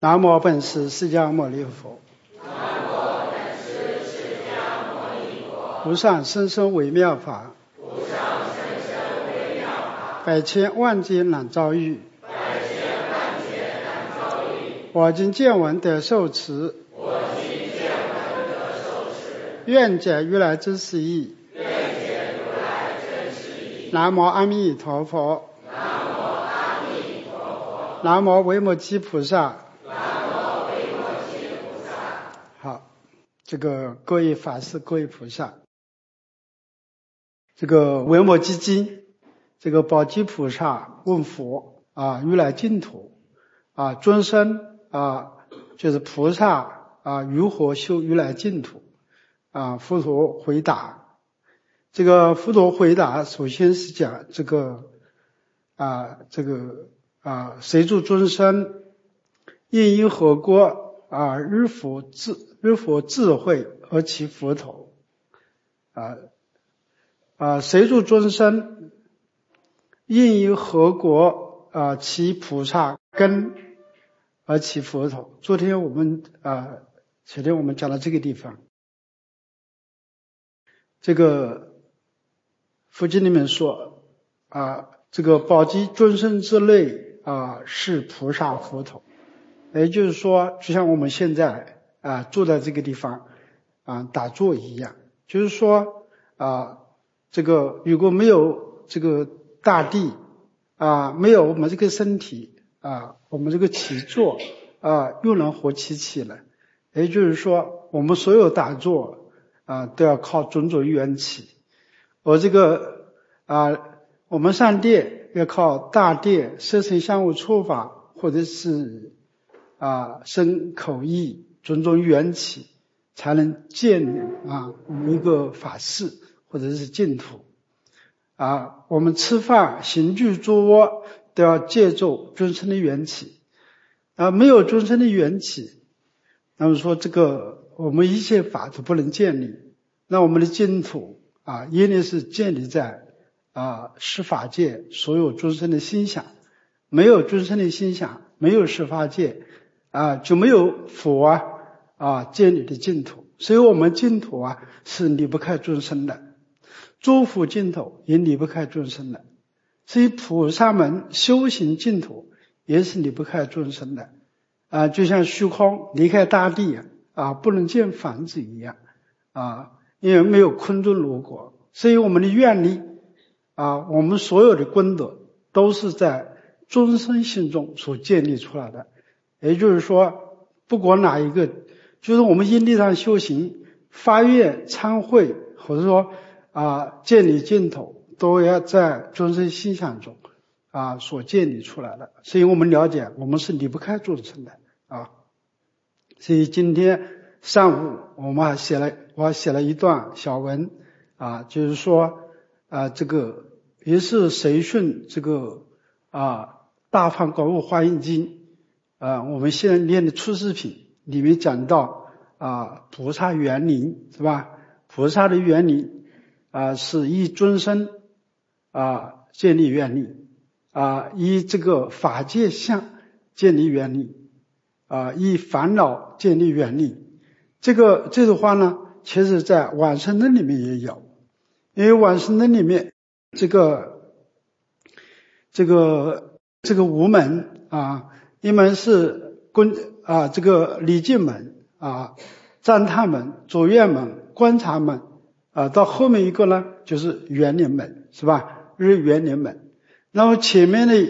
南无本师释迦牟尼佛。 南无本师释迦牟尼佛。 无上甚深微妙法， 无上甚深微妙法， 百千万劫难遭遇。 百千万劫难遭遇。 我今见闻得受持， 我今见闻得受持， 愿解如来真实义。 愿解如来真实义。 南无阿弥陀佛。 南无阿弥陀佛。 南无维摩诘菩萨。 南无维摩诘菩萨。 好，各位法师，各位菩萨，维摩诘经，宝积菩萨问佛如来净土众生就是菩萨如何修如来净土佛陀回答。佛陀回答首先是讲谁诸众生因因何果日佛智慧而其佛头谁诸众生因因何果其菩萨根而其佛头。前天我们讲到这个地方，佛经里面说宝积众生之类是菩萨佛头。也就是说，就像我们现在坐在这个地方打坐一样，就是说如果没有这个大地没有我们这个身体我们这个起坐又能活起来。也就是说，我们所有打坐都要靠种种缘起，而我们上殿要靠大殿色声香味触法，或者是身口意种种缘起，才能建立我们一个法室或者是净土我们吃饭行住坐卧都要借助众生的缘起没有众生的缘起，那么说我们一切法都不能建立。那我们的净土一定是建立在十法界所有众生的心想，没有众生的心想，没有十法界就没有佛建立的净土。所以我们净土是离不开众生的，诸佛净土也离不开众生的，所以菩萨们修行净土也是离不开众生的就像虚空离开大地不能建房子一样因为没有空中如果。所以我们的愿力我们所有的功德都是在众生心中所建立出来的。也就是说，不管哪一个，就是我们因地上修行发愿参会，或者说建立净土，都要在众生心想中所建立出来的。所以我们了解我们是离不开众生的所以今天上午我还写了一段小文就是说也是随顺大梵广悟华严经我们现在念的出世品里面讲到菩萨园林是吧？菩萨的园林是以众生建立园林以法界相建立园林以烦恼建立园林。这个话呢，其实在往生论里面也有。因为往生论里面五门一门是礼敬门赞叹门、卓越门、观察门到后面一个呢就是园林门是吧？日园林门。那么前面的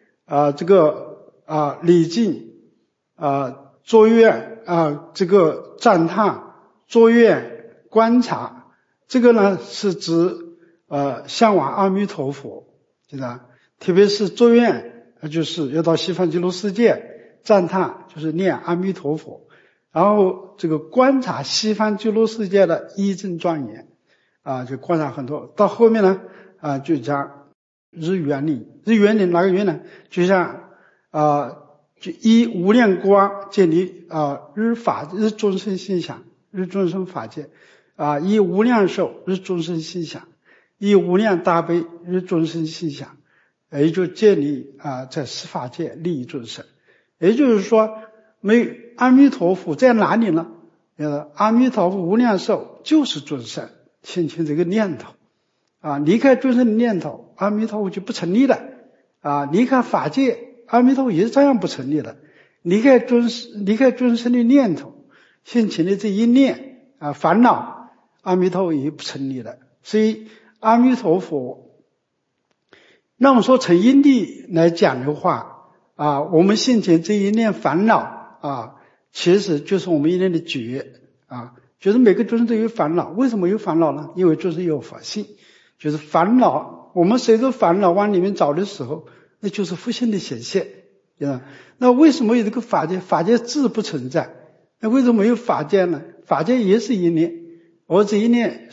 礼敬卓越赞叹、卓越、观察，这个呢是指向往阿弥陀佛，知道？特别是卓越就是要到西方极乐世界，赞叹就是念阿弥陀佛，然后观察西方极乐世界的义正庄严就观察很多。到后面呢就讲日园林。日园林哪个园呢？就像就以无量光建立日众生心想，日众生法界以无量寿日众生心想，以无量大悲日众生心想，也就建立在十法界利益众生。也就是说阿弥陀佛在哪里呢？阿弥陀佛无量寿就是众生现前这个念头离开众生的念头，阿弥陀佛就不成立了离开法界，阿弥陀佛也是这样不成立的。离开众生的念头，现前的这一念烦恼，阿弥陀佛也不成立了。所以阿弥陀佛，那么说从因地来讲的话我们现前这一念烦恼其实就是我们一念的觉就是每个众生都有烦恼。为什么有烦恼呢？因为众生有佛性，就是烦恼，我们随着烦恼往里面找的时候，那就是佛性的显现。那为什么有这个法界？法界自不存在，那为什么没有法界呢？法界也是一念，我这一念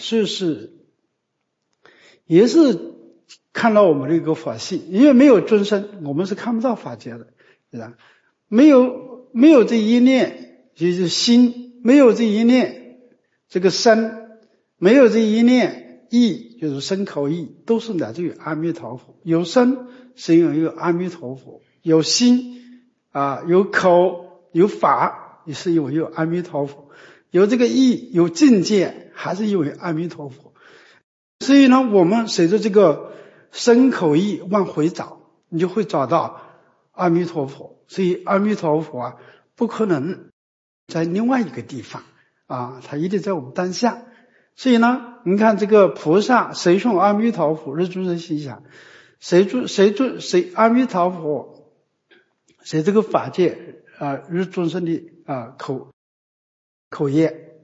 也是看到我们的一个法性，因为没有众生，我们是看不到法界的，对吧？没有这一念就是心，没有这一念这个身，没有这一念意，就是身口意，都是来自于阿弥陀佛。有身是因为有阿弥陀佛，有心有口有法，也是因为有阿弥陀佛，有这个意有境界，还是因为阿弥陀佛。所以呢，我们随着这个身口意往回找，你就会找到阿弥陀佛。所以阿弥陀佛不可能在另外一个地方他一定在我们当下。所以呢，你看这个菩萨谁诵阿弥陀佛，日众生心想，谁阿弥陀佛，谁这个法界日众生的口业，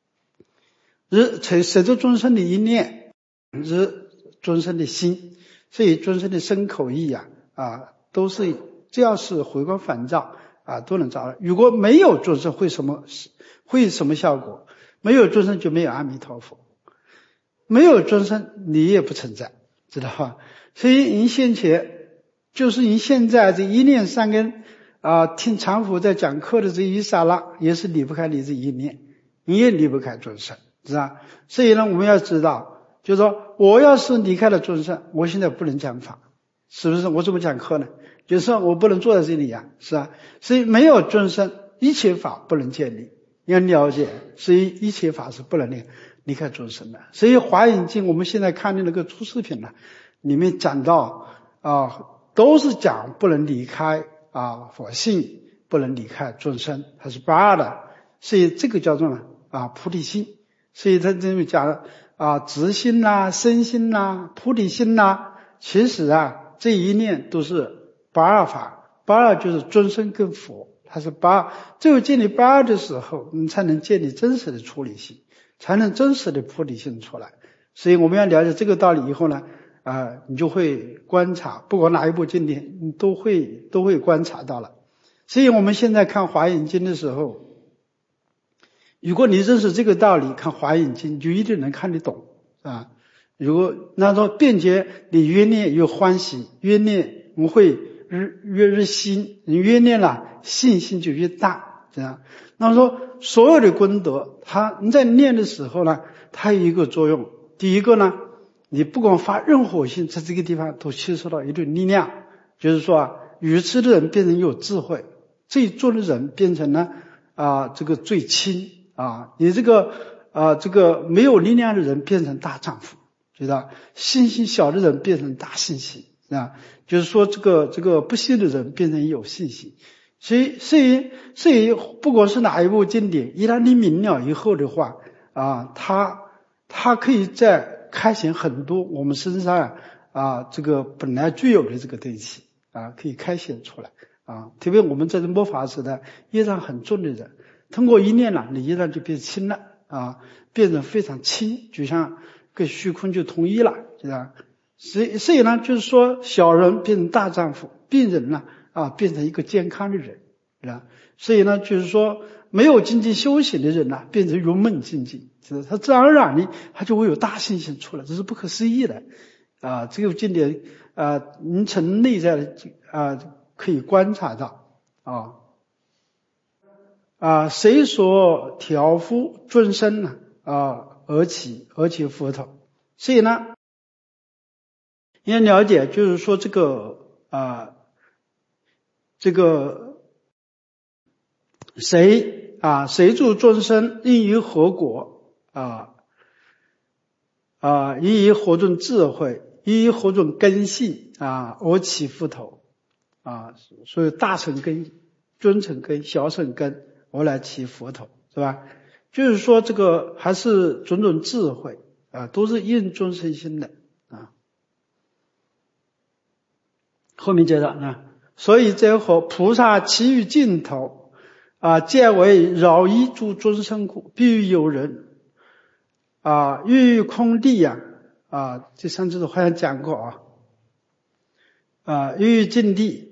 随着众生的一念，日众生的心。所以众生的身口意都是只要是回光返照都能找到。如果没有众生会什么效果？没有众生就没有阿弥陀佛，没有众生你也不存在，知道吧？所以您现前就是您现在这一念三根听常福在讲课的这一刹那，也是离不开你这一念，你也离不开众生，知道吧？所以呢，我们要知道，就是说我要是离开了众生，我现在不能讲法，是不是？我怎么讲课呢？就是说我不能坐在这里是吧？所以没有众生，一切法不能建立，你要了解，所以一切法是不能离开众生的。所以华严经我们现在看的那个出世品里面讲到都是讲不能离开佛性，不能离开众生，它是八的。所以这个叫做菩提心。所以他这里讲直心身心菩提心其实这一念都是八二法，八二就是众生跟佛，它是八。只有建立八二的时候，你才能建立真实的出离心，才能真实的菩提心出来。所以我们要了解这个道理以后呢你就会观察，不管哪一部经典你都会观察到了。所以我们现在看华严经的时候，如果你认识这个道理，看华严经就一定能看得懂如果那说便觉你越念越欢喜，越念我们会越新，你越念信心就越大，这样。那么说所有的功德你在念的时候呢，它有一个作用。第一个呢，你不管发任何心，在这个地方都吸收到一定力量，就是说愚痴的人变成有智慧，最重的人变成了这个最轻你这个没有力量的人变成大丈夫，知道？信心小的人变成大信心就是说这个不信的人变成有信心。所以不管是哪一部经典，一旦你明了以后的话它可以再开显很多我们身上这个本来具有的这个东西可以开显出来特别我们在这末法时代业障很重的人，通过一念你业障就变轻了变得非常轻，就像跟虚空就统一了，知道？所以呢，就是说小人变成大丈夫，病人变成一个健康的人，知道？所以呢，就是说没有精进修行的人变成圆满精进，他自然而然的他就会有大信心出来，这是不可思议的这个经典您从内在的可以观察到谁所调伏众生而起佛头。所以呢，你要了解，就是说这个谁助众生应于何果应于何种智慧，应于何种根性而起佛头所以大乘根、中乘根、小乘根而来起佛头，是吧？就是说这个还是种种智慧都是应众生心的后面接着所以这后菩萨其余尽头皆为饶益诸众生故，必欲有人欲空地这上次好像讲过欲尽地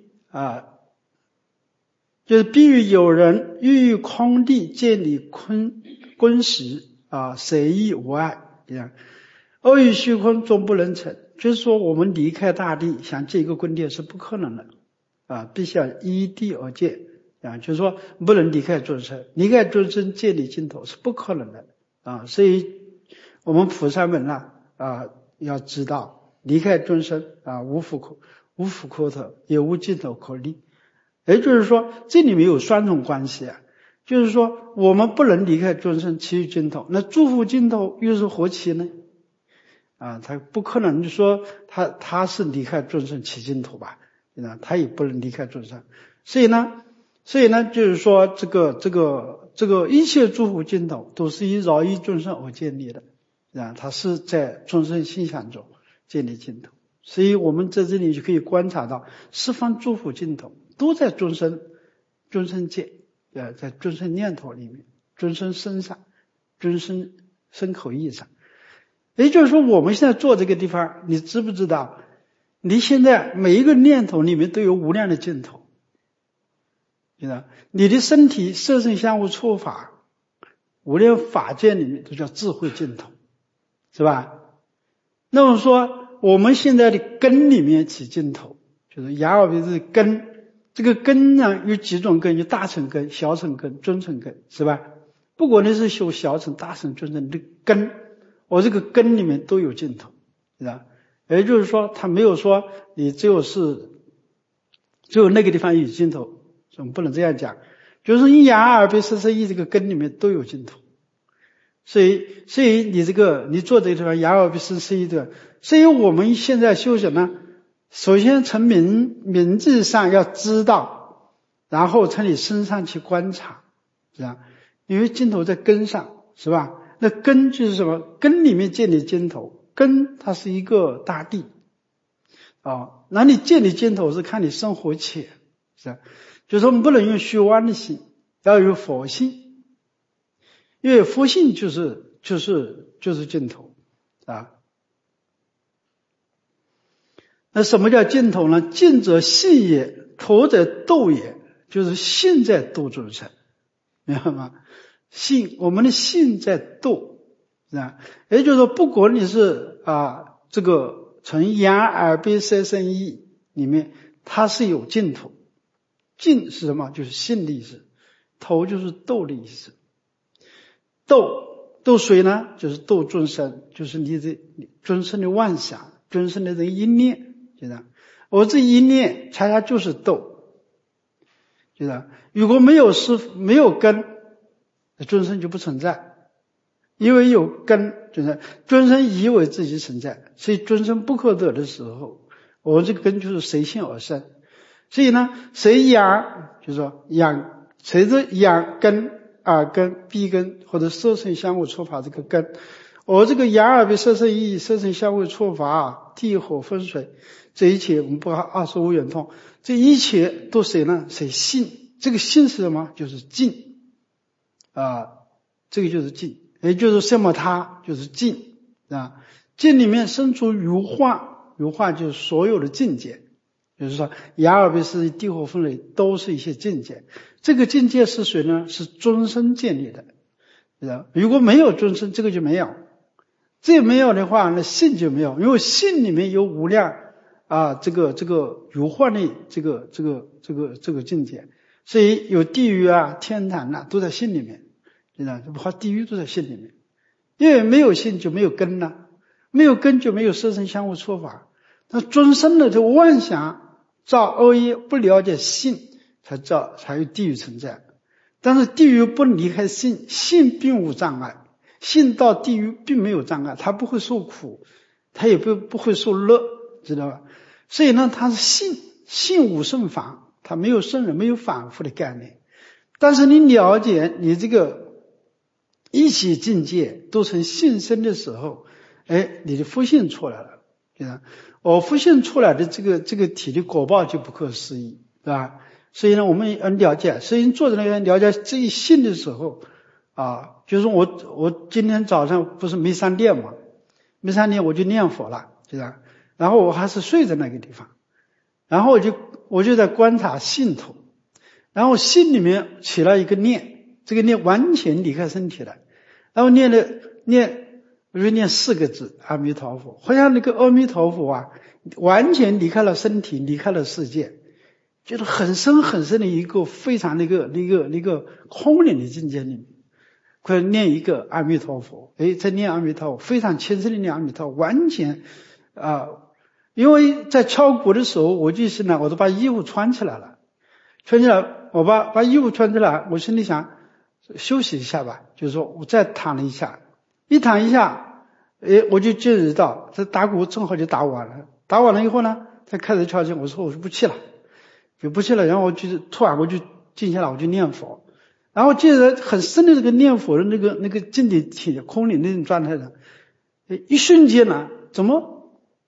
就是必欲有人欲空地建立坤实随意无碍恶欲虚空终不能成，就是说我们离开大地想建一个坤地是不可能的必须要依地而建就是说不能离开众生，离开众生建立净土是不可能的所以我们菩萨们要知道离开众生无福可得，也无净土可立。也就是说这里面有双重关系就是说我们不能离开众生其余净土，那诸佛净土又是何其呢他不可能就说他是离开众生起净土吧，他也不能离开众生。所以呢就是说这个一切诸佛净土都是以饶益众生而建立的它是在众生心想中建立净土。所以我们在这里就可以观察到十方诸佛净土都在众生界在众生念头里面，众生身上，众生身口意上。也就是说我们现在坐这个地方，你知不知道你现在每一个念头里面都有无量的净土，你的身体色身香味触法无量法界里面都叫智慧净土，是吧？那么说我们现在的根里面起净土，就是眼耳鼻舌根，这个根呢有几种根，有大乘根、小乘根、中乘根，是吧？不管你是修小乘、大乘、中乘的根，我这个根里面都有净土，是吧？也就是说他没有说你只有那个地方有净土，我们不能这样讲，就是你眼耳鼻舌身意这个根里面都有净土。所以你坐这个地方眼耳鼻舌身意的，所以我们现在修行呢，首先从名字上要知道，然后从你身上去观察，是吧？因为净土在根上，是吧？那根就是什么？根里面建立净土，根它是一个大地那你建立净土是看你生活起，是吧？就是说我们不能用虚妄的心，要有佛性。因为佛性就是净土那什么叫净土呢？净者信也，土者度也，就是信在度众生，明白吗？我们的信在度，是吧？也就是说不管你是这个从眼耳鼻舌身意里面它是有净土，净是什么？就是信的意思，土就是度的意思。度谁呢？就是度众生，就是你众生的妄想，众生的这个一念，觉得我这一念恰恰就是度，觉得如果没有根，众生就不存在，因为有根，就是众生以为自己存在，所以众生不可得的时候，我这个根就是随性而生。所以呢，谁养，就是说随着养根。耳根、鼻根或者色身香味触法这个根，我这个眼耳鼻舌身意、色身香味触法、地火风水，这一切我们不25圆通，这一切都谁呢？谁信？这个信是什么？就是净这个就是净，也就是什么它就是净净里面生出如幻，如幻就是所有的境界，就是说眼耳鼻舌地火风水都是一些境界。这个境界是谁呢？是众生建立的，如果没有众生，这个就没有。这没有的话，那性就没有，因为性里面有无量这个如幻的这个境界，所以有地狱天堂都在性里面，包括地狱都在性里面。因为没有性就没有根没有根就没有色身香味触法。那众生的这个妄想造恶业，不了解性。才有地狱存在， 但是地狱不离开性，性并无障碍，性到地狱并没有障碍，他不会受苦，他也不会受乐，知道吧？所以呢，他是性无生反，他没有生人，没有反复的概念。但是你了解你这个一切境界都成性生的时候，你的佛性出来了，对吧？我佛性出来的这个体的果报就不可思议，对吧？所以呢，我们要了解，所以做的人了解这一性的时候就是我今天早上不是没上殿嘛，没上殿我就念佛了，对吧？然后我还是睡在那个地方，然后我就在观察性头，然后心里面起了一个念，这个念完全离开身体了，然后我就念4个字阿弥陀佛，好像那个阿弥陀佛啊，完全离开了身体，离开了世界，就是很深很深的一个非常那个空灵的境界里面，快念一个阿弥陀佛，再念阿弥陀佛，非常虔诚的念阿弥陀佛，完全因为在敲鼓的时候，我就是呢，我都把衣服穿起来了，我把衣服穿起来，我心里想休息一下吧，就是说我再躺了一下，我就进入到这打鼓正好就打完了以后呢，才开始敲击，我说不去了，然后我就突然我就静下来，我就念佛，然后接着很深的这个念佛的那个静的体空灵那种状态的，一瞬间呢，怎么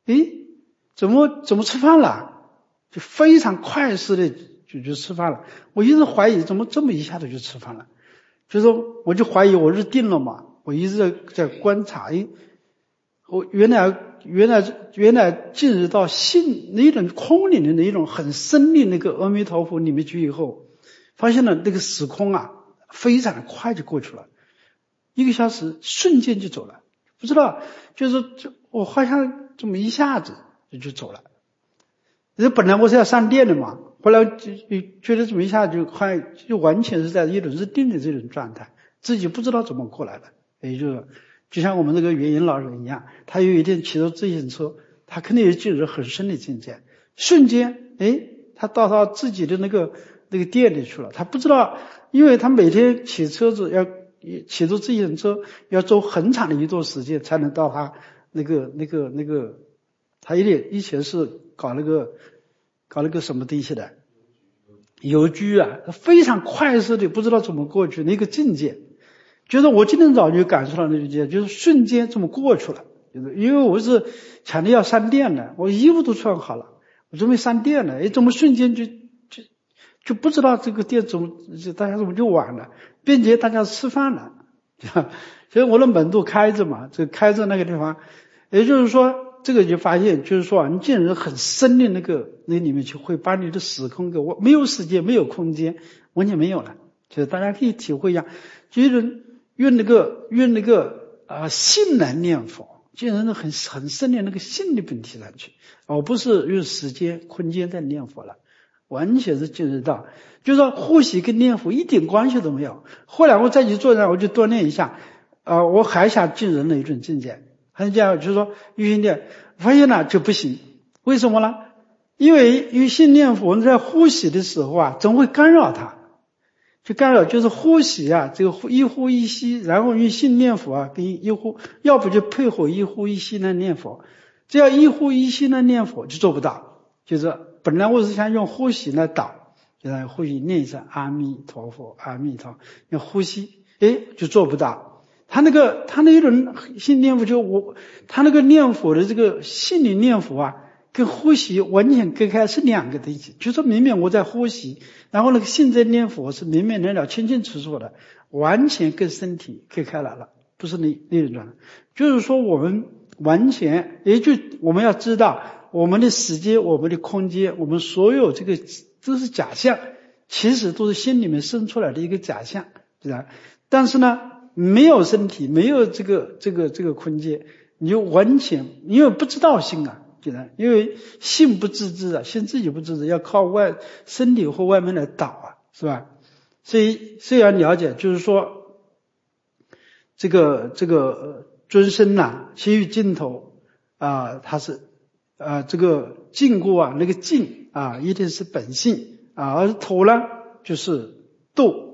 吃饭了，就非常快速的就吃饭了。我一直怀疑怎么这么一下子就吃饭了，就是说我就怀疑我是定了嘛，我一直在观察，我原来进入到性那种空灵的那种很深的那个阿弥陀佛里面去以后，发现了那个时空啊非常快就过去了，1个小时瞬间就走了，不知道就是我好像这么一下子就走了。本来我是要上殿的嘛，后来就觉得这么一下就完全是在一种日定的这种状态，自己不知道怎么过来的。也就像我们这个元音老人一样，他有一天骑着自行车，他肯定也进入很深的境界，瞬间他到他自己的那个店里去了，他不知道，因为他每天骑着自行车要走很长的一段时间才能到他那个他以前是搞那个什么东西的邮局啊，非常快速的不知道怎么过去那个境界，就是我今天早就感受到那个境界，就是瞬间这么过去了，就是因为我是强烈要上殿的，我衣服都穿好了，我准备上殿了，怎么瞬间就不知道这个店大家怎么就晚了，并且大家吃饭了，所以我的门都开着嘛，这开着那个地方，也就是说这个就发现，就是说你进入很深的那里面去，会把你的时空给没有时间没有空间，完全没有了，就是大家可以体会一下，就是用那个性来念佛，进入很深的那个性的本体上去，而不是用时间空间在念佛了，完全是进入到，就是说呼吸跟念佛一点关系都没有。后来我再去坐上，我就锻炼一下，我还想进入那一种境界。很讲就是说玉心念，发现了就不行，为什么呢？因为玉心念佛在呼吸的时候啊，总会干扰它，就干扰就是呼吸啊，这个一呼一吸，然后玉心念佛啊，跟一呼，要不就配合一呼一吸来念佛，只要一呼一吸来念佛就做不到，就是本来我是想用呼吸来导，就来呼吸念一声阿弥陀佛，阿弥陀佛，用呼吸，就做不到。他那一种心念佛他那个念佛的这个心里念佛啊，跟呼吸完全隔开，是两个东西。就说明明我在呼吸，然后那个心在念佛是明明了清清楚楚的，完全跟身体隔开来了，不是那种状态。就是说我们完全我们要知道，我们的时间、我们的空间、我们所有这个都是假象，其实都是心里面生出来的一个假象，对吧？但是呢，没有身体，没有这个空间，你就完全因为不知道心啊，对吧？因为心不自知啊，心自己不自知，要靠身体或外面来导啊，是吧？所以要了解，就是说这个尊生呐，心与尽头它是这个禁锢啊，那个禁一定是本性而头呢就是度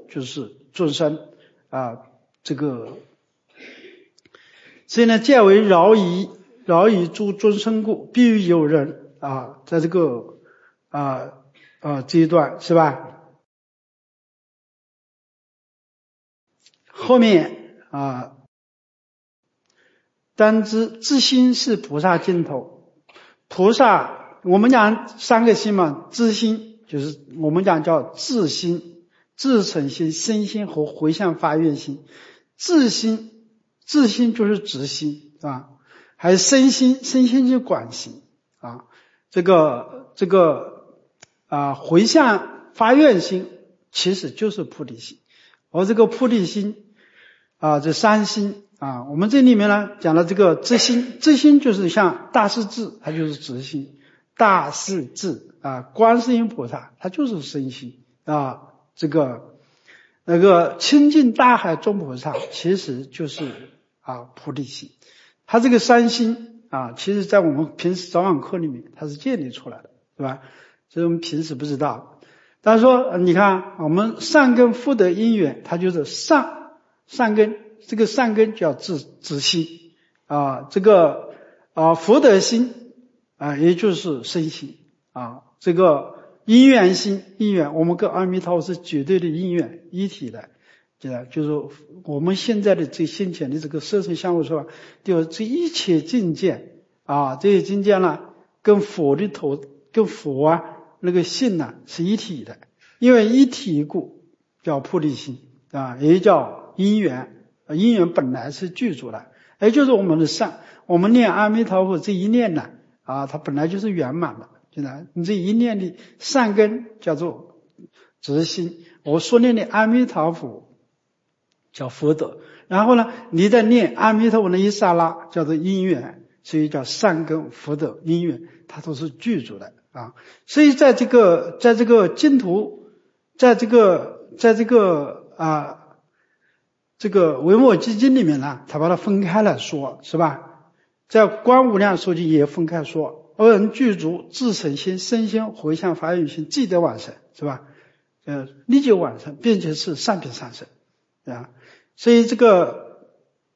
就是众生所以呢，见为饶益诸众生故，必欲有人在这个这一段是吧？后面当知自心是菩萨尽头。菩萨我们讲三个心嘛，自心就是我们讲叫自心、自诚心、身心和回向发愿心。自心就是直心啊，还有身心就是观心啊。这个回向发愿心其实就是菩提心。而这个菩提心这三心我们这里面呢讲了这个自心就是像大势至，它就是直心；大势至观世音菩萨它就是身心那个亲近大海众菩萨其实就是菩提心。它这个三心其实在我们平时早晚课里面它是建立出来的，对吧？所以我们平时不知道。但是说你看我们善根福德因缘，它就是善根，这个善根叫自心这个福德心也就是身心这个因缘心，我们跟阿弥陀佛是绝对的因缘一体的，就是我们现在的最先前的这个色身相互说，就这一切境界这些境界呢跟佛那个性呢是一体的，因为一体故叫菩提心也叫因缘本来是具足的，也就是我们的善，我们念阿弥陀佛这一念呢它本来就是圆满的，你这一念的善根叫做直心，我所念的阿弥陀佛叫福德，然后呢你在念阿弥陀佛的一刹那叫做因缘，所以叫善根福德因缘它都是具足的所以在这个净土，在这个维摩诘经里面呢，他把它分开来说，是吧？在观无量寿经也分开说，二人具足自诚心、身心、回向发愿心，即得往生，是吧？立即往生，并且是上品上生所以这个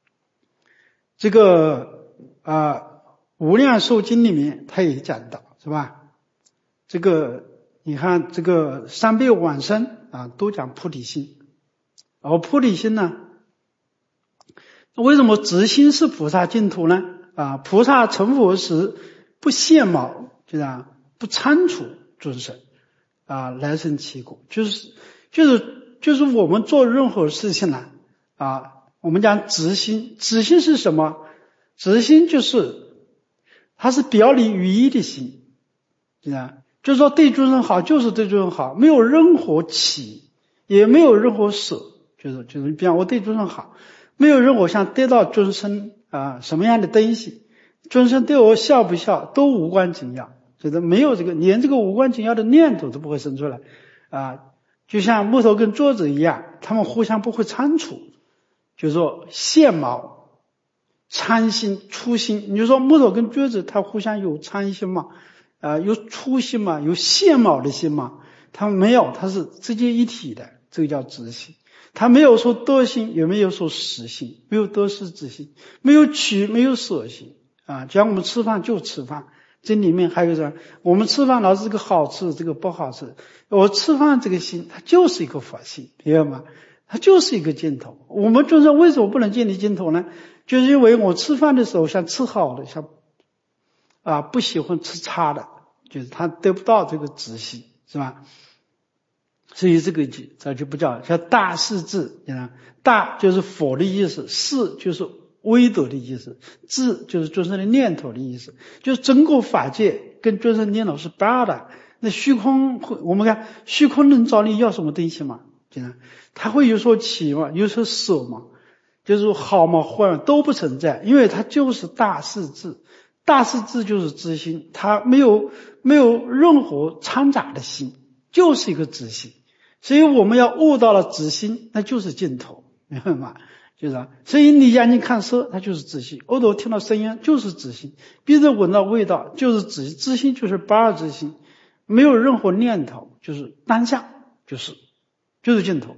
无量寿经里面他也讲到，是吧？这个你看这个三辈往生都讲菩提心，而菩提心呢，为什么直心是菩萨净土呢？菩萨成佛时不现毛，不参除众生来生其苦，就是我们做任何事情呢我们讲直心是什么？直心就是它是表里如一的心，就是说对众生好就是对众生好，没有任何起也没有任何舍，就是比方我对众生好，没有任何想得到众生什么样的东西，众生对我笑不笑都无关紧要，就是没有连这个无关紧要的念头都不会生出来就像木头跟桌子一样，他们互相不会参除，就是说现毛参心粗心，你就说木头跟桌子它互相有参心嘛有粗心嘛，有现毛的心嘛，它没有，它是直接一体的，这个叫直心。它没有说多心，也没有说实心，没有多事之心，没有取没有舍心就像我们吃饭就吃饭，这里面还有什么？我们吃饭老是这个好吃这个不好吃，我吃饭这个心它就是一个佛心，明白吗？它就是一个尽头。我们众生为什么不能建立尽头呢？就是因为我吃饭的时候想吃好的，想不喜欢吃差的，就是他得不到这个直心，是吧？所以这就不叫大势至，大就是佛的意思，势就是威德的意思，至就是众生的念头的意思，就是整个法界跟众生念头是八的。那虚空，我们看虚空能找你要什么东西吗？它会有所起吗？有所舍吗？就是好嘛坏嘛都不存在，因为它就是大势至。大势至就是直心，它没有任何掺杂的心，就是一个直心。所以我们要悟到了直心，那就是尽头，明白吗？就是所以你眼睛看色，它就是直心；耳朵听到声音就是直心；鼻子闻到味道就是直心。直心就是八二直心，没有任何念头，就是当下，就是尽头。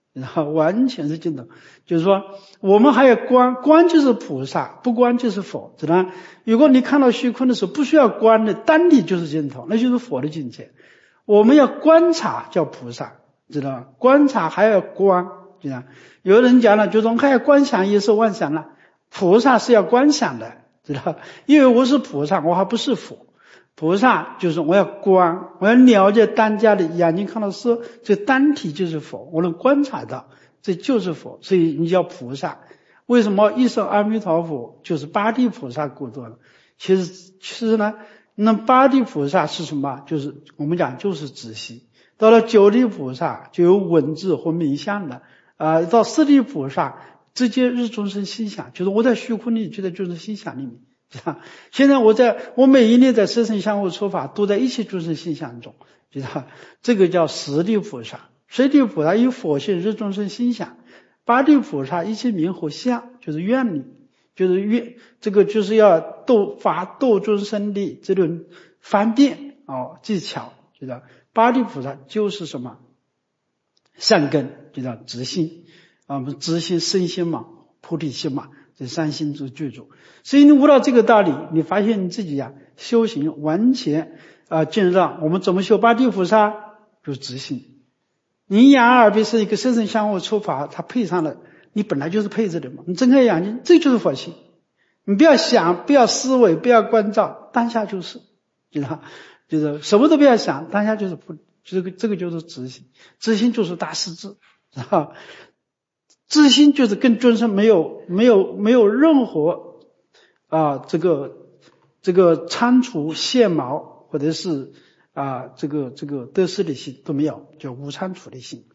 然后完全是尽头。就是说我们还有观，观就是菩萨，不观就是佛，知道吗？如果你看到虚空的时候不需要观的，单体就是尽头，那就是佛的境界。我们要观察叫菩萨，知道吗？观察还要观，知道吗？有人讲了，就说还要观想也是妄想了，菩萨是要观想的，知道吗？因为我是菩萨，我还不是佛。菩萨就是我要观，我要了解当下的眼睛看到事，这单体就是佛，我能观察到，这就是佛，所以你叫菩萨。为什么一声阿弥陀佛就是八地菩萨故作呢？其实呢，那八地菩萨是什么？就是我们讲就是止息。到了九地菩萨就有文字或名相的，到十地菩萨直接日众生心想，就是我在虚空里就在众生心想里面。现在我每一年在色身相互出法都在一切众生心想中，知道这个叫十地菩萨。十地菩萨有佛性日众生心想，八地菩萨一切名和相，就是愿力，就是这个就是要度众生的这种方便技巧，知道八地菩萨就是什么善根，知道直心直心身心嘛，菩提心嘛，这三心之具足。所以你悟到这个道理，你发现你自己修行完全进入我们怎么修八地菩萨，就是直心。你眼耳鼻是一个色身相互触法，它配上了，你本来就是配着的嘛。你睁开眼睛，这就是佛性。你不要想，不要思维，不要关照，当下就是，知道就是什么都不要想，当下就是这个就是直心。直心就是大势至，知道自心就是跟众生没有任何这个参除现毛或者是这个得失的心都没有，叫无参除的心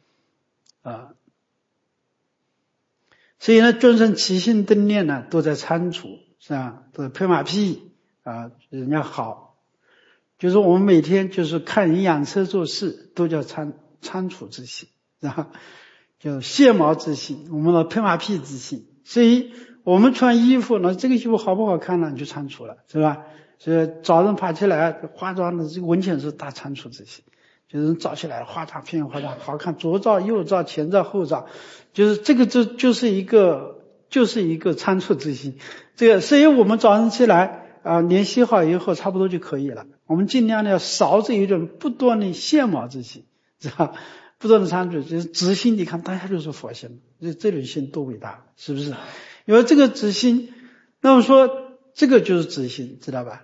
所以呢，众生起心动念呢都在参除，是吧？都在拍马屁人家好，就是我们每天就是看人养车做事都叫参除之心，是吧？叫现毛之心，我们的拍马屁之心。所以我们穿衣服呢，这个衣服好不好看呢，你就参除了，是吧？所以早上爬起来化妆的这个完全是大参除之心，就是早起来化妆偏化妆好看，左照右照前照后照，就是这个就是一个参除之心。这个所以我们早上起来联系好以后差不多就可以了。我们尽量的要少这一种不断的现毛之心，是吧？不断的参除，就是直心，你看当下就是佛性，这种心多伟大，是不是？因为这个直心，那么说这个就是直心，知道吧？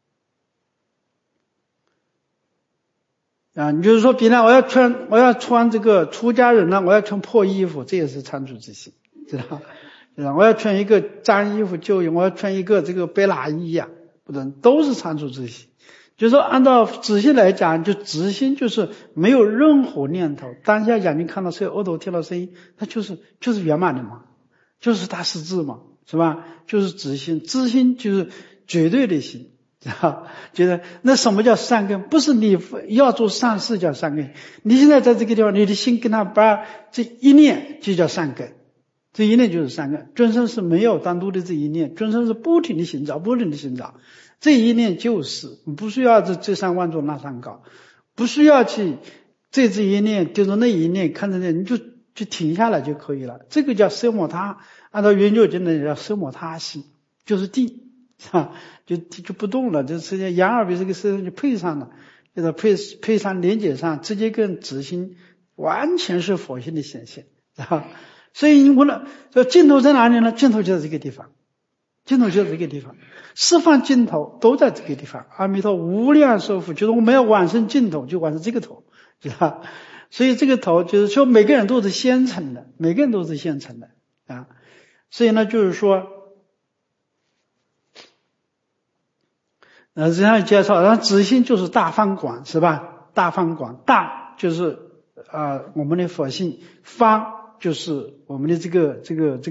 你就是说，比如我要穿这个出家人呢，我要穿破衣服，这也是参除之心，知道吧？我要穿一个脏衣服旧衣，我要穿一个这个白衲衣不等，都是参除之心。就是说按照仔细来讲，就直心就是没有任何念头，当下眼睛看到所有耳朵听到声音，它就是圆满的嘛，就是大势至嘛，是吧？就是直心，直心就是绝对的心，知道？觉得那什么叫善根？不是你要做善事叫善根，你现在在这个地方，你的心跟他把这一念就叫善根，这一念就是善根。众生是没有单独的这一念，众生是不停的寻找，不停的寻找。这一念就是不需要这三万种那三高，不需要去这一念就是那一念看着那你就停下来就可以了。这个叫奢摩他，按照圆觉经的叫奢摩他心，就是定就不动了，就直接眼耳鼻这个色身就配上了，就是配上连结上，直接跟直心完全是佛性的显现所以我呢说尽头在哪里呢？尽头就在这个地方，尽头就在这个地方，释放尽头都在这个地方。阿弥陀无量寿佛，就是我们要往生尽头就往生这个头，知道？所以这个头就是说每个人都是现成的，每个人都是现成的所以呢就是说这样介绍，然后直心就是大方广，是吧？大方广，大就是我们的佛性，方就是我们的这个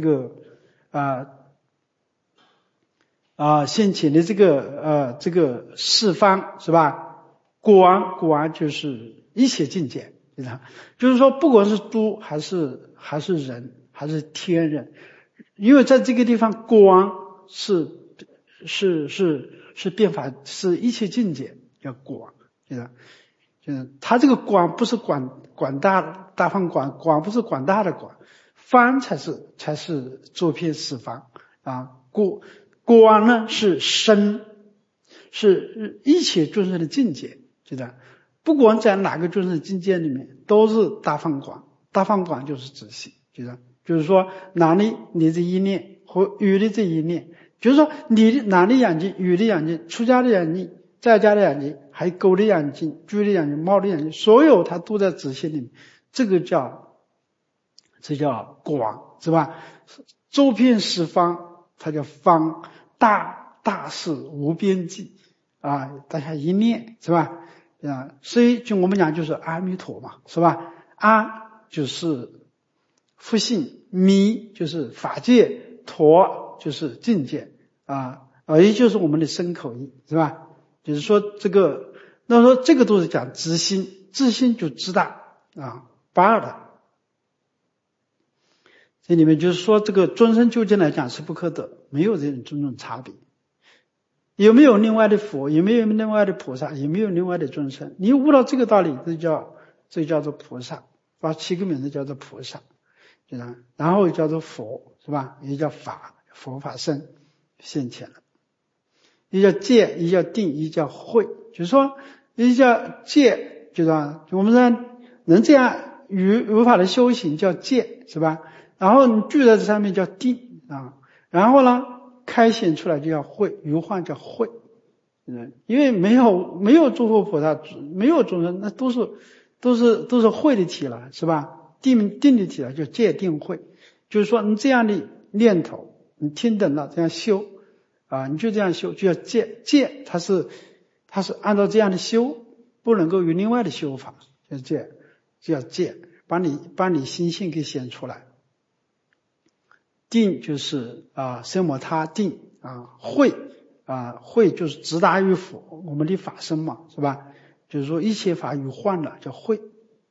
现前的这个四方，是吧？广就是一切境界，知道？就是说不管是诸还是人还是天人，因为在这个地方广是变法，是一切境界叫广，知道？ 就是他这个广不是广大大方广，广不是广大的广，方才是周遍十方啊。广呢是深，是一切众生的境界，知道？不管在哪个众生境界里面，都是大方广。大方广就是自性，知道？就是说哪里你这一念和语的这一念，就是说你哪里眼睛、语的眼睛、出家的眼睛、在家的眼睛，还有狗的眼睛、猪的眼睛、猫的眼睛，所有它都在自性里面，这叫广，是吧？周遍十方，它叫方，大是无边际啊！大家一念，是吧？啊，所以就我们讲就是阿弥陀嘛，是吧？阿就是佛性，弥就是法界，陀就是境界啊，也就是我们的身口意，是吧？就是说这个，那说这个都是讲自心，自心就知大啊，八二的。这里面就是说这个终身究竟来讲是不可得，没有这种差别。有没有另外的佛？有没有另外的菩萨？有没有另外的众生？你悟到这个道理，这叫做菩萨，把7个名字叫做菩萨，然后叫做佛，是吧？也叫法，佛法身现前了。一叫戒，一叫定，一叫慧。就是说，一叫戒，就是我们说能这样如法的修行叫戒，是吧？然后你聚在这上面叫定啊，然后呢？开显出来就叫慧，如幻叫慧，因为没有诸佛菩萨，没有众生，那都是慧的体了，是吧？定的体了，叫戒定慧。就是说你这样的念头，你听懂了这样修啊，你就这样修，就叫戒，它是按照这样的修，不能够有另外的修法，叫戒，把你心性给显出来。定就是奢摩他定慧慧就是直达于佛，我们的法身嘛，是吧？就是说一切法与幻了，叫慧。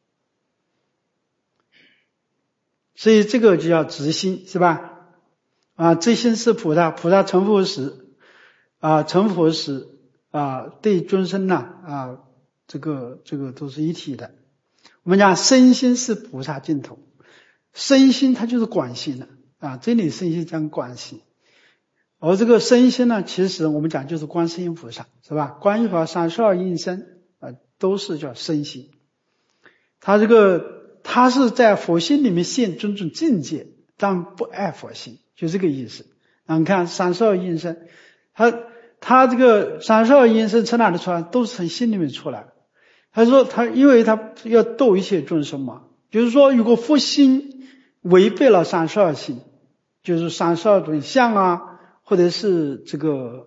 所以这个就叫直心，是吧？直心是菩萨成佛时对众生呢这个都是一体的。我们讲身心是菩萨净土，身心它就是广心的。这里身心讲广心，而这个身心呢，其实我们讲就是观世音菩萨，是吧？观音菩萨32应身都是叫身心。他是在佛心里面现种种境界，但不爱佛心，就这个意思。你看32应身，他这个32应身从哪里出来？都是从心里面出来。他说因为他要度一切众生嘛，就是说如果佛心违背了32心，就是32种相或者是这个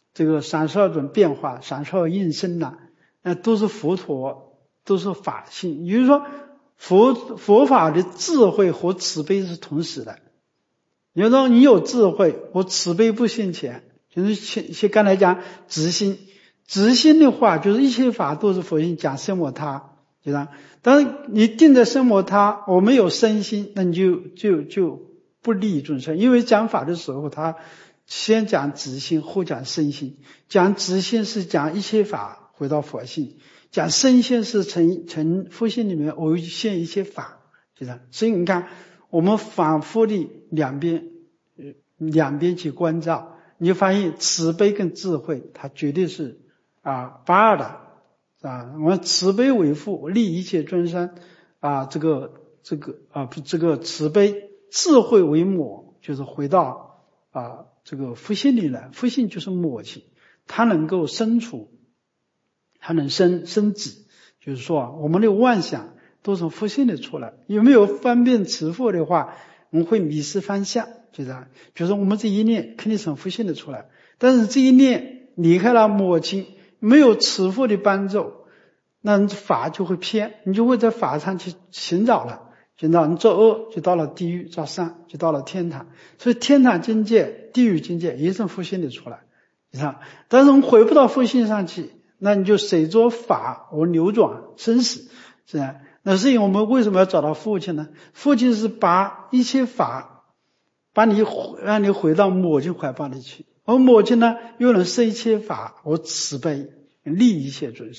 32种变化，32应身那都是佛陀，都是法性。也就是说佛法的智慧和慈悲是同时的。有时候你有智慧和慈悲不现前，就是刚才讲直心的话，就是一切法都是佛性，讲奢摩他，对吧？当然你定在奢摩他，我们有身心，那你就不利众生。因为讲法的时候，他先讲直心，后讲身心。讲直心是讲一切法回到佛性，讲身心是从佛性里面偶现一些法，对吧？所以你看，我们反复的两边去关照，你就发现慈悲跟智慧，它绝对是八二的。我们慈悲为父，利一切众生这个慈悲，智慧为母，就是回到这个佛性里来。佛性就是母亲，它能够生出，它能生子，就是说我们的妄想都从佛性里出来。有没有方便持佛的话，我们会迷失方向，就是我们这一念肯定从佛性里出来，但是这一念离开了母亲，没有持佛的帮助，那法就会偏，你就会在法上去寻找了，你做恶就到了地狱，做善就到了天堂。所以天堂境界、地狱境界也从佛性里出来，你看。但是我们回不到佛性上去，那你就随着法而流转生死，是吧？那所以我们为什么要找到父亲呢？父亲是把一切法让你回到母亲怀抱里去，而母亲呢又能生一切法而慈悲利一切众生。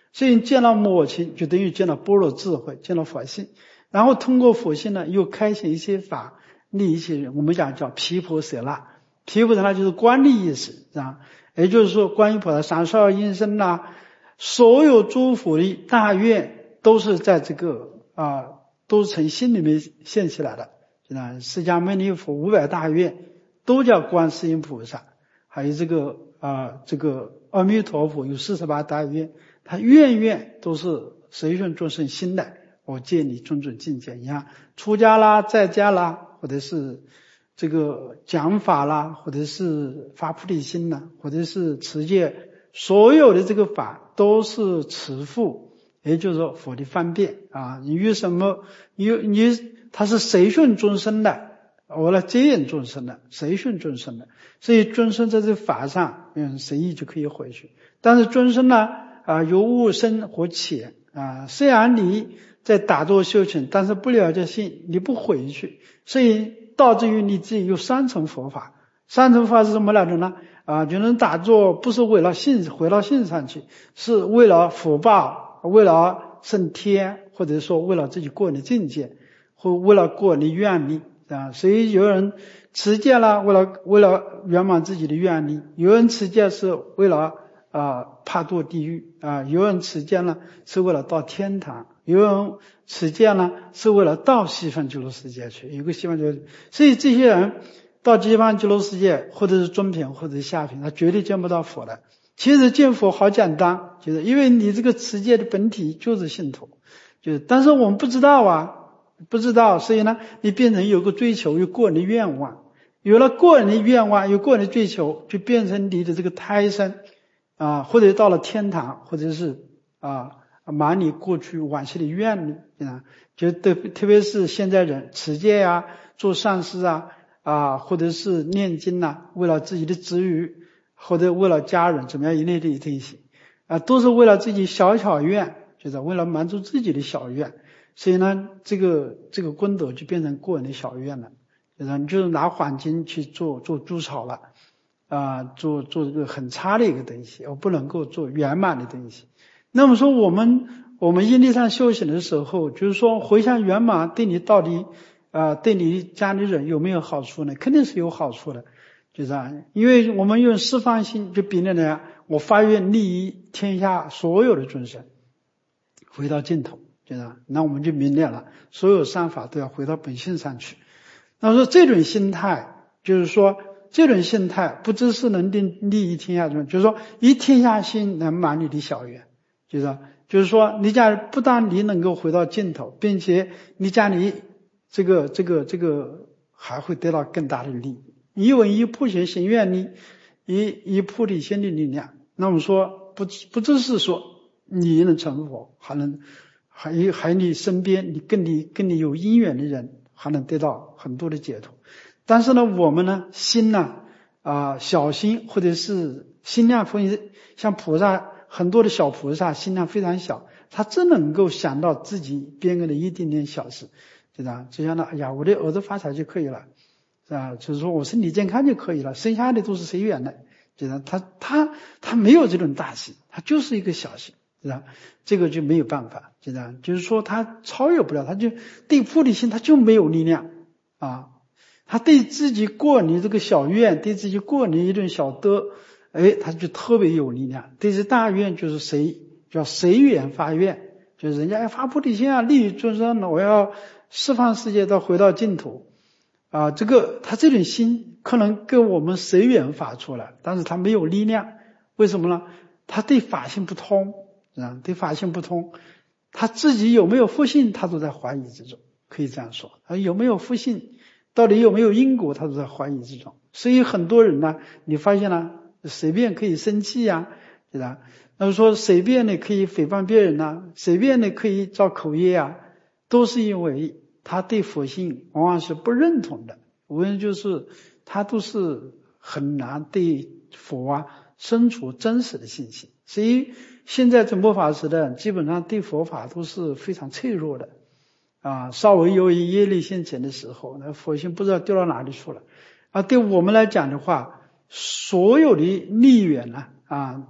所以见了母亲就等于见了般若智慧，见了佛性，然后通过佛性呢又开显一些法，利一些人，我们讲叫毗婆舍那。毗婆舍那就是观力意识啊，也就是说观音菩萨三十二应身啦，所有诸佛的大愿都是在这个都是从心里面现起来的。释迦牟尼佛500大愿都叫观世音菩萨，还有这个阿弥陀佛有48大愿，他愿都是随顺众生心的。我见你种种境界，你看出家啦、在家啦，或者是这个讲法啦，或者是发菩提心啦，或者是持戒，所有的这个法都是持护，也就是说佛的方便啊。你与什么他是随顺众生的，我来接引众生的，随顺众生的，所以众生在这法上随意就可以回去。但是众生呢有悟生或浅虽然你在打坐修行，但是不了解性，你不回去，所以导致于你自己有3层佛法。3层佛法是什么来着呢？就能打坐不是为了性回到性上去，是为了福报，为了升天，或者说为了自己过你境界，或为了过你愿力所以有人持戒了为了圆满自己的愿力，有人持戒是为了怕堕地狱有人持戒呢是为了到天堂，有人持戒呢是为了到西方极乐世界去，有个西方极乐世界。所以这些人到西方极乐世界，或者是中品或者是下品，他绝对见不到佛的。其实见佛好简单，就是因为你这个持戒的本体就是信徒，但是我们不知道所以呢你变成有个追求，有个人的愿望，有了个人的愿望，有个人的追求，就变成你的这个胎生或者到了天堂，或者是满你过去往昔的愿力就特别是现在人持戒做善事或者是念经为了自己的子女或者为了家人怎么样一类的东西都是为了自己小愿，就是为了满足自己的小愿。所以呢这个功德就变成个人的小愿了，就是拿黄金去做猪草了做这个很差的一个东西，我不能够做圆满的东西。那么说我们因地上修行的时候，就是说回向圆满对你到底对你家里人有没有好处呢？肯定是有好处的，就是因为我们用释放心就比那我发愿利益天下所有的众生回到尽头，那我们就明了所有善法都要回到本性上去。那么说这种心态，就是说这种心态不只是能利益天下众生，就是说以天下心能满你的小愿，就是说你家不但你能够回到尽头，并且你家里这个还会得到更大的利益。因为以普贤行愿力，以菩提心的力量，那么说不只是说你能成佛，还你身边跟你有因缘的人还能得到很多的解脱。但是呢我们呢心小心，或者是心量像菩萨很多的小菩萨心量非常小，他只能够想到自己边个的一点点小事，就像我的儿子发财就可以了就是说我身体健康就可以了，剩下的都是随缘的，他没有这种大心，他就是一个小心，这个就没有办法，就是说他超越不了，他就对菩提心他就没有力量他对自己过你这个小愿，对自己过你一顿小德他就特别有力量。对这大愿就是叫随缘发愿，就是人家要发菩提心利益众生我要释放世界到回到净土他这种心可能跟我们随缘发出来，但是他没有力量。为什么呢？他对法性不通对法性不通，他自己有没有福性他都在怀疑之中，可以这样说，有没有福性到底有没有因果他都在怀疑之中。所以很多人你发现随便可以生气那说随便的可以诽谤别人随便的可以造口业都是因为他对佛性往往是不认同的，无论就是他都是很难对佛生出真实的信心。所以现在宗喀法师的基本上对佛法都是非常脆弱的稍微有一业力现前的时候，那佛性不知道丢到哪里去了对我们来讲的话，所有的逆缘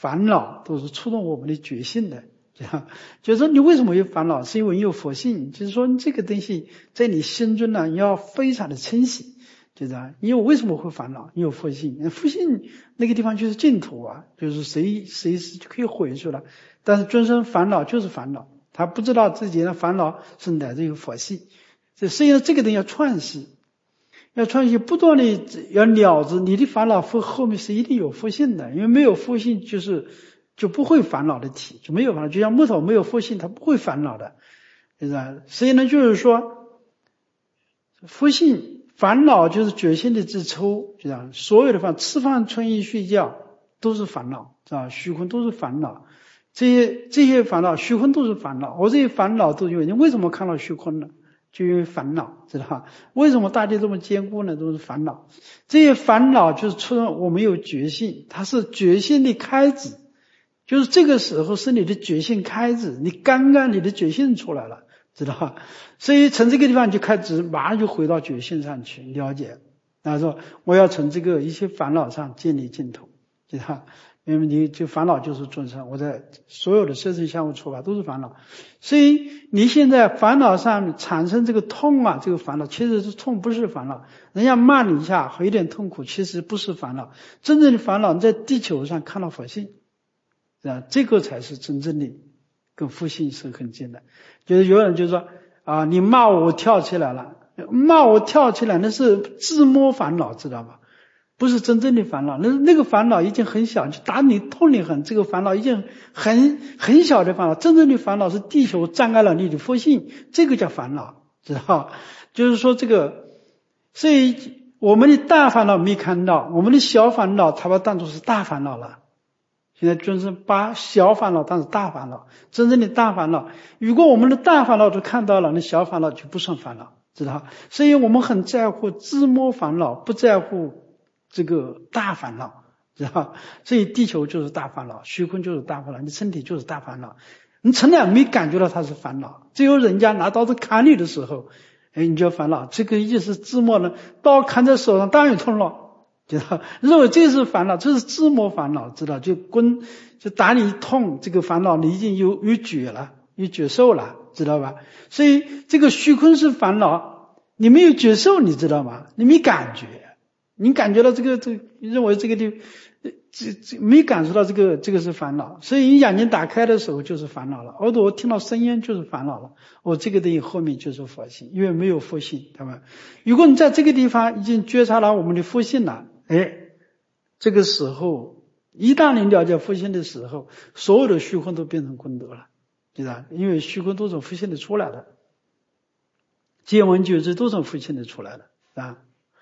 烦恼都是触动我们的觉性的。就是说你为什么有烦恼，是因为你有佛性，就是说这个东西在你心中呢，你要非常的清晰，就是因为为什么会烦恼，你有佛性，佛性那个地方就是净土啊，就是随时就可以回去了。但是众生烦恼就是烦恼，他不知道自己的烦恼是来自于佛性，所以这个东西要串习，不断的要了知你的烦恼后面是一定有佛性的，因为没有佛性就不会烦恼的体，就没有烦恼，就像木头没有佛性它不会烦恼的，是吧？所以呢就是说佛性烦恼就是觉性的之抽，就这样，所有的烦恼，吃饭穿衣睡觉都是烦恼，是吧？虚空都是烦恼，这些烦恼虚空都是烦恼，我这些烦恼都因为你为什么看到虚空呢？就因为烦恼，知道吧？为什么大地这么坚固呢？都是烦恼，这些烦恼就是出现我们有觉性，它是觉性的开始，就是这个时候是你的觉性开始，你刚刚你的觉性出来了，知道吧？所以从这个地方就开始马上就回到觉性上去了解，然后说我要从这个一些烦恼上建立净土，知道吧？因为你就烦恼就是众生，我在所有的色身相互触法都是烦恼，所以你现在烦恼上产生这个痛啊，这个烦恼其实是痛，不是烦恼。人家骂你一下有一点痛苦，其实不是烦恼，真正的烦恼在地球上看到佛性，这个才是真正的跟佛性是很近的。就是有人就说啊，你骂我跳起来了，骂我跳起来那是自摸烦恼，知道吗？不是真正的烦恼，那个烦恼已经很小，就打你痛你很，这个烦恼已经很小的烦恼。真正的烦恼是地球障碍了你的佛性，这个叫烦恼，知道？就是说这个，所以我们的大烦恼没看到，我们的小烦恼它把它当作是大烦恼了。现在众生把小烦恼当成大烦恼，真正的大烦恼，如果我们的大烦恼都看到了，那小烦恼就不算烦恼，知道？所以我们很在乎自摸烦恼，不在乎这个大烦恼，知道？所以地球就是大烦恼，虚空就是大烦恼，你身体就是大烦恼，你从来没感觉到它是烦恼，只有人家拿刀子砍你的时候，你就烦恼，这个意思自摸呢，刀砍在手上当然痛了，知道？认为这是烦恼，这是自摸烦恼，知道？就打你痛，这个烦恼你已经有觉了，有觉受了，知道吧？所以这个虚空是烦恼，你没有觉受，你知道吗？你没感觉。你感觉到这个认为这个没感受到这个是烦恼，所以你眼睛打开的时候就是烦恼了，耳朵听到声音就是烦恼了，这个东西后面就是佛性，因为没有佛性，对吧？如果你在这个地方已经觉察了我们的佛性了，这个时候一旦你了解佛性的时候，所有的虚空都变成功德了，对吧？因为虚空都从佛性的出来的，见闻觉知都从佛性的出来的啊。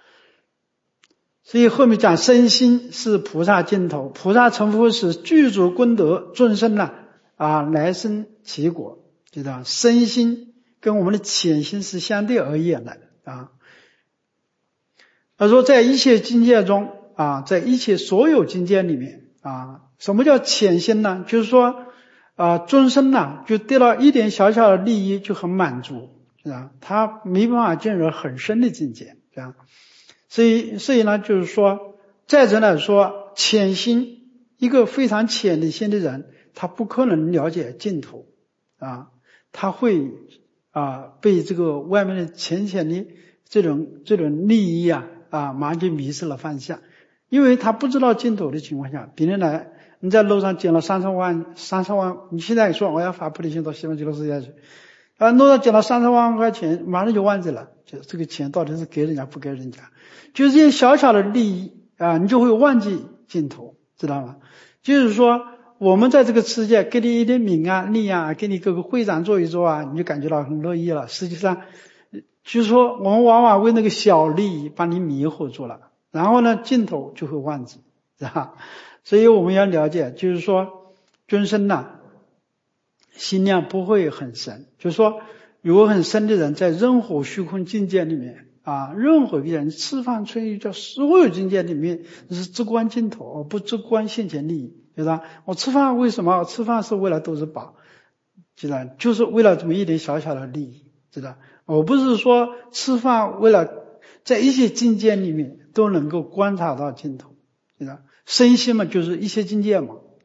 所以后面讲身心是菩萨尽头，菩萨成佛时具足功德，众生来生其果，知道？身心跟我们的浅心是相对而言的啊。他说在一切境界中在一切所有境界里面什么叫浅心呢？就是说众生就得到一点小小的利益就很满足，是吧？他没办法进入很深的境界，这样。所以呢，就是说，再者来说，浅心，一个非常浅的心的人，他不可能了解净土他会被这个外面的浅的这种利益马上就迷失了方向，因为他不知道净土的情况下，比如来你在路上捡了30万，你现在说我要发菩提心到西方极乐世界去，路上捡了30万块钱，马上就忘记了，就这个钱到底是给人家不给人家。就是这些小小的利益你就会忘记净土，知道吗？就是说我们在这个世界给你一点名利给你各个会长做一做你就感觉到很乐意了，实际上就是说我们往往为那个小利益把你迷惑住了，然后呢净土就会忘记，知道吧？所以我们要了解，就是说众生心量不会很深，就是说如果很深的人在任何虚空境界里面任何一个人吃饭穿衣叫所有境界里面是直观净土，不直观现前利益，知道？我吃饭为什么？我吃饭是为了肚子饱，知道？就是为了这么一点小小的利益，知道？我不是说吃饭为了在一些境界里面都能够观察到净土，知道？身心嘛，就是一些境界嘛，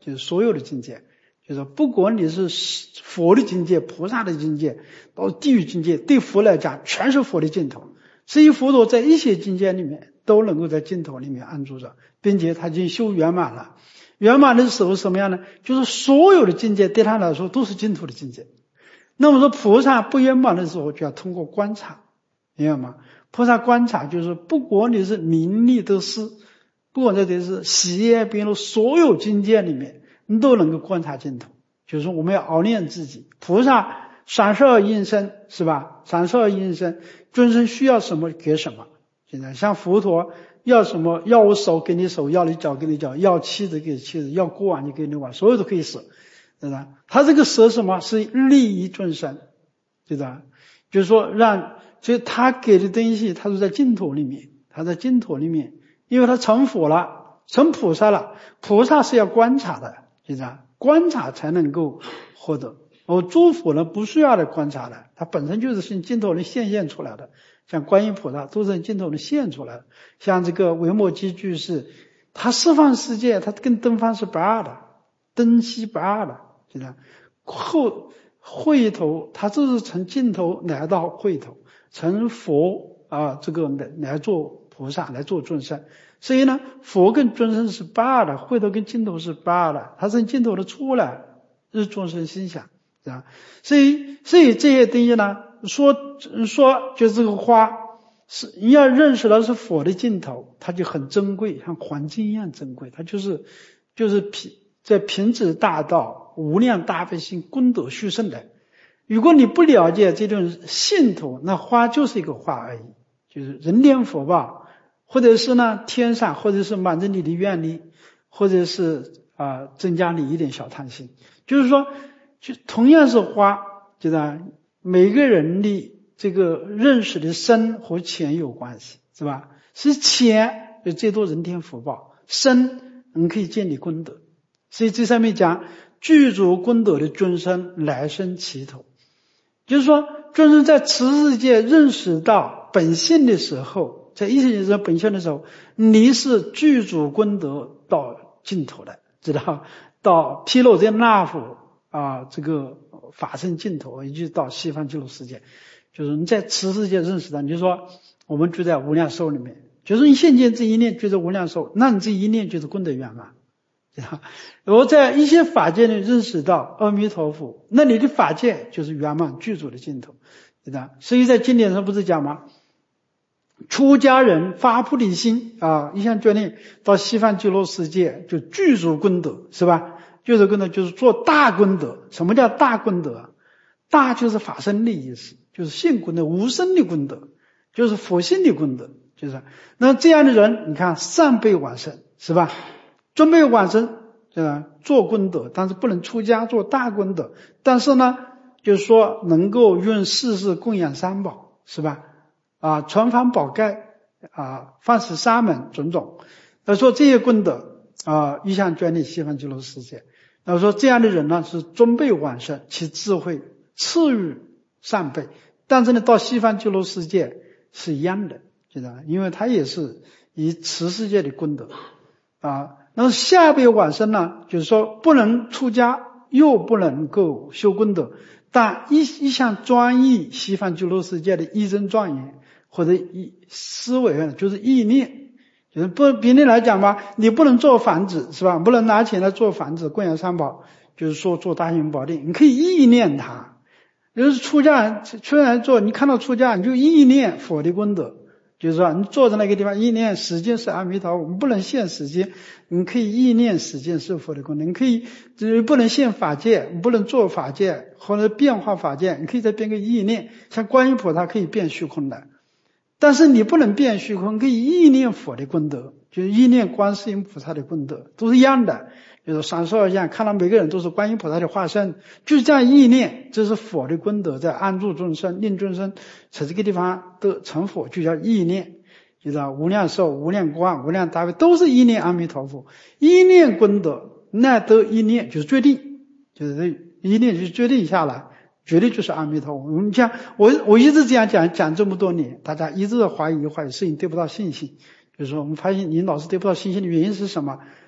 就是所有的境界，就是不管你是佛的境界、菩萨的境界，到地狱境界，对佛来讲全是佛的尽头。所以佛陀在一切境界里面都能够在尽头里面安住着，并且他已经修圆满了。圆满的时候什么样呢？就是所有的境界对他来说都是净土的境界。那么说菩萨不圆满的时候，就要通过观察，明白吗？菩萨观察就是不管你是名利得失，不管这是喜悦变怒，所有境界里面你都能够观察净土。就是说我们要熬练自己，菩萨32应身是吧？32应身，众生需要什么给什么。现在像佛陀要什么，要我手给你手，要你脚给你脚，要妻子给你妻子，要锅碗你给你碗，所有都可以舍，对吧？他这个舍什么？是利益众生，对吧？就是说所以他给的东西，他是在净土里面，他在净土里面，因为他成佛了，成菩萨了。菩萨是要观察的，对吧？观察才能够获得。诸佛呢不需要来观察的，他本身就是从净土里现出来的。像观音菩萨都是从净土里现出来的。像这个维摩诘居士，他十方世界他跟东方是不二的，东西不二的，对吧？会头他就是从净土来到会头，成佛这个来做菩萨，来做众生。所以呢，佛跟众生是不二的，会头跟净土是不二的，他从净土的出来，是众生心想，对吧？所以这些东西呢，说就这个花是你要认识到是佛的尽头，它就很珍贵，像黄金一样珍贵，它就是在品质大道、无量大悲心、功德殊胜的。如果你不了解这种信徒，那花就是一个花而已，就是人天福报，或者是呢天上，或者是满足你的愿力，或者是增加你一点小贪心。就是说，就同样是花，对吧？每个人的这个认识的身和钱有关系，是吧？是钱有最多人天福报，身可以建立功德。所以这上面讲具足功德的众生来生其土，就是说众生在此世界认识到本性的时候，在一切界本性的时候，你是具足功德到尽头的，知道？到毗卢遮那佛这个法身尽头，以及到西方极乐世界，就是你在此世界认识到，你就说我们住在无量寿里面，就是你现前这一念觉得无量寿，那你这一念就是功德圆满。我在一些法界里认识到阿弥陀佛，那你的法界就是圆满具足的尽头，对吧？所以在经典上不是讲吗？出家人发菩提心一向决定到西方极乐世界就具足功德，是吧？具足功德就是做大功德。什么叫大功德？大就是法身的意思，就是性功德，无生的功德，就是佛性的功德，就是那这样的人，你看上辈往生，是吧？中辈往生，对吧？做功德，但是不能出家做大功德。但是呢，就是说能够用世事供养三宝，是吧？传法宝盖放持沙门种种。说这些功德一向眷恋西方极乐世界。说这样的人呢是中辈往生，其智慧次于上辈，但是呢到西方极乐世界是一样的，知道吧？因为他也是以此世界的功德那么下辈往生呢，就是说不能出家，又不能够修功德，但一向专一西方极乐世界的一真庄严，或者思维就是意念，就是别人来讲吧，你不能做房子，是吧？不能拿钱来做房子供养三宝，就是说做大雄宝殿，你可以意念它。就是出家人做，你看到出家你就意念佛的功德，就是说你坐在那个地方意念时间是阿弥陀佛，我们不能现时间，你可以意念时间是佛的功德，你可以不能现法界，你不能做法界或者变化法界，你可以再变个意念，像观音菩萨可以变虚空的，但是你不能变虚空，可以意念佛的功德，就是意念观世音菩萨的功德，都是一样的。就是32相，看到每个人都是观音菩萨的化身，就是这样意念，这是佛的功德在安住众生，令众生在这个地方都成佛，就叫意念。就是无量寿、无量光、无量大悲，都是意念阿弥陀佛，意念功德，那都意念就是决定，就是意念就决定下来，绝对就是阿弥陀佛。你像我一直这样讲这么多年，大家一直在怀疑事情，得不到信心。就是说我们发现你老是得不到信心的原因是什么？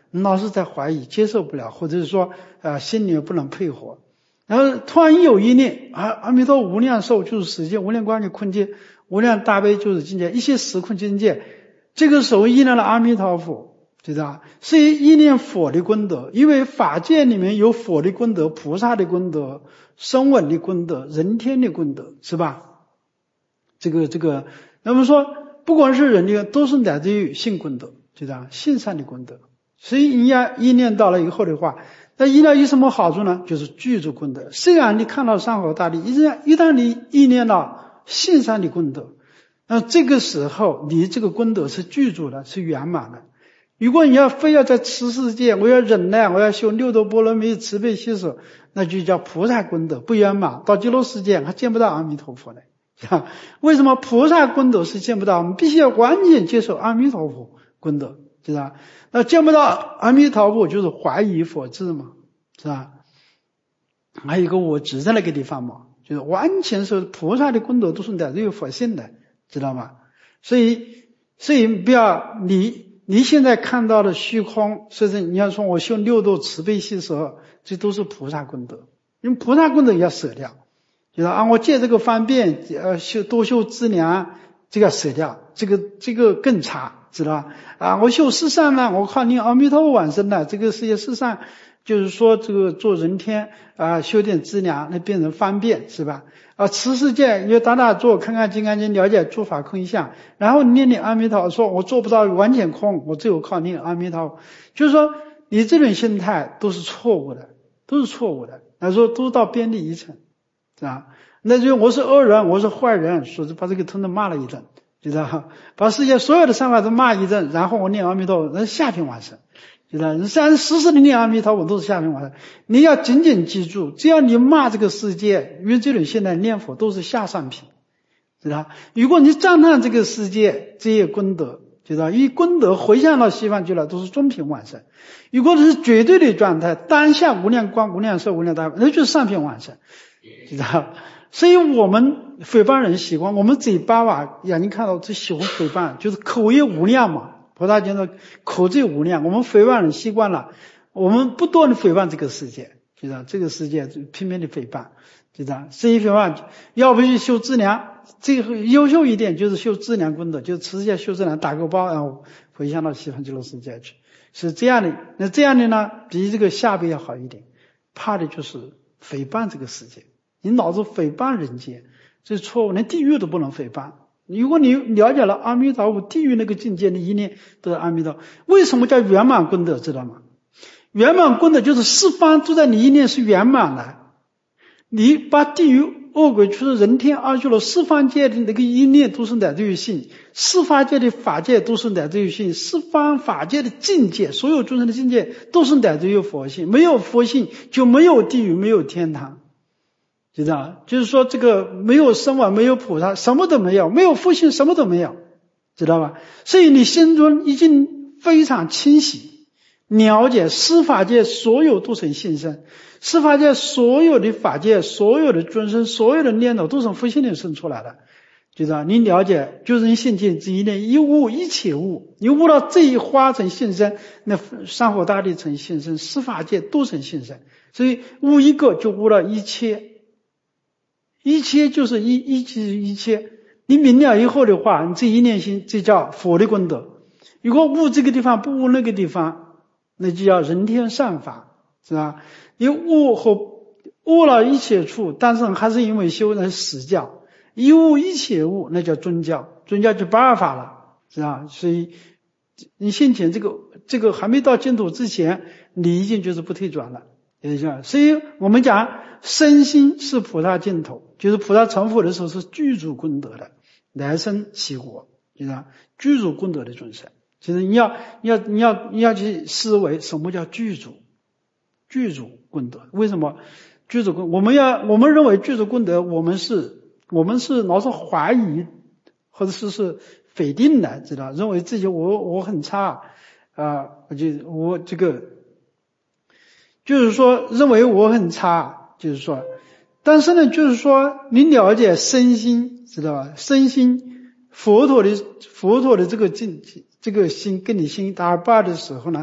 你老是在怀疑，接受不了，或者是说心里面不能配合。然后突然有一念阿弥陀无量寿就是时界，无量光界空界，无量大悲就是境界，一切时空境界，这个时候意念了阿弥陀佛，知道吧？是意念佛的功德，因为法界里面有佛的功德、菩萨的功德、声闻的功德、人天的功德，是吧？这个，那么说不管是人的都是来自于性功德，知道吧？性善的功德。所以你要意念到了以后的话，那意念有什么好处呢？就是具足功德。虽然你看到山河大地，一旦你意念到性善的功德，那这个时候你这个功德是具足的，是圆满的。如果你要非要在此世界，我要忍耐，我要修六度波罗蜜慈悲喜舍，那就叫菩萨功德不圆满，到极乐世界还见不到阿弥陀佛呢。为什么菩萨功德是见不到？我们必须要完全接受阿弥陀佛功德，知道吧？那见不到阿弥陀佛就是怀疑佛智嘛，是吧？还有一个我执在那个地方嘛，就是完全是菩萨的功德都是来自于佛性的，知道吗？所以不要你现在看到的虚空，甚至你要说我修六度慈悲喜舍，这都是菩萨功德，因为菩萨功德要舍掉，就是我借这个方便多修资粮，这个舍掉，这个更差。知道吧？我修世上呢，我靠念阿弥陀佛往生了，这个世界世上就是说这个做人天修点资粮，那变成方便，是吧？此世界你就打坐，看看金刚经，了解诸法空相，然后念阿弥陀佛，说我做不到完全空，我只有靠念阿弥陀佛。就是说你这种心态都是错误的，那说都到边地一层，是吧？那就我是恶人，我是坏人，说是把这个通通骂了一顿。知道，把世界所有的善法都骂一阵，然后我念阿弥陀佛，那下品往生，知道？时时的念阿弥陀佛都是下品往生。你要紧紧记住，只要你骂这个世界，因为这种现在念佛都是下上品，知道？如果你赞叹这个世界这些功德，知道？以功德回向到西方去了，都是中品往生。如果是绝对的状态，当下无量光、无量寿、无量大悲，那就是上品往生，知道？所以我们诽谤人习惯，我们嘴巴眼睛看到最喜欢诽谤，就是口业无量嘛。菩萨讲的口罪无量，我们诽谤人习惯了，我们不断的诽谤这个世界，知道？这个世界拼命的诽谤，知道？所以诽谤，要不去修资粮，这个优秀一点就是修资粮功德，就是持戒修资粮，打个包，然后回向到西方极乐世界去，是这样的。那这样的呢，比这个下辈要好一点，怕的就是诽谤这个世界。你老是诽谤人间，这是错误，连地狱都不能诽谤。如果你了解了阿弥陀佛地狱那个境界的一念都是阿弥陀佛，为什么叫圆满功德，知道吗？圆满功德就是四方都在你一念是圆满的，你把地狱恶鬼出人天阿修罗四方界的那个一念都是来自于性，四法界的法界都是来自于性，四方法界的境界，所有众生的境界都是来自于佛性，没有佛性就没有地狱，没有天堂。知道？就是说这个没有声闻，没有菩萨，什么都没有，没有佛性，什么都没有，知道吧？所以你心中已经非常清晰，了解十法界所有都成性身，十法界所有的法界，所有的尊生，所有的念头都从佛性里生出来的，知道？你了解就是你性境这一念，一悟一切悟，你悟到这一花成性身，那山河大地成性身，十法界都成性身，所以悟一个就悟了一切。一切就是一切，你明了以后的话，你这一念心，这叫佛的功德。如果悟这个地方不悟那个地方，那就叫人天善法，是吧？你悟了一切处，但是还是因为修那是死教，一悟一切悟，那叫尊教，尊教就不二法了，是吧？所以你先前这个还没到净土之前，你已经就是不退转了。所以我们讲身心是菩萨净土，就是菩萨成佛的时候是具足功德的，来生其国，就是具足功德的众生。其实你要去思维什么叫具足功德？为什么具足功？我们认为具足功德，我们是老是怀疑或者是否定的，知道？认为自己我很差我这个。就是说认为我很差，就是说，但是呢，就是说你了解身心，知道吧？身心佛陀的这个境，这个心跟你心达二八的时候呢，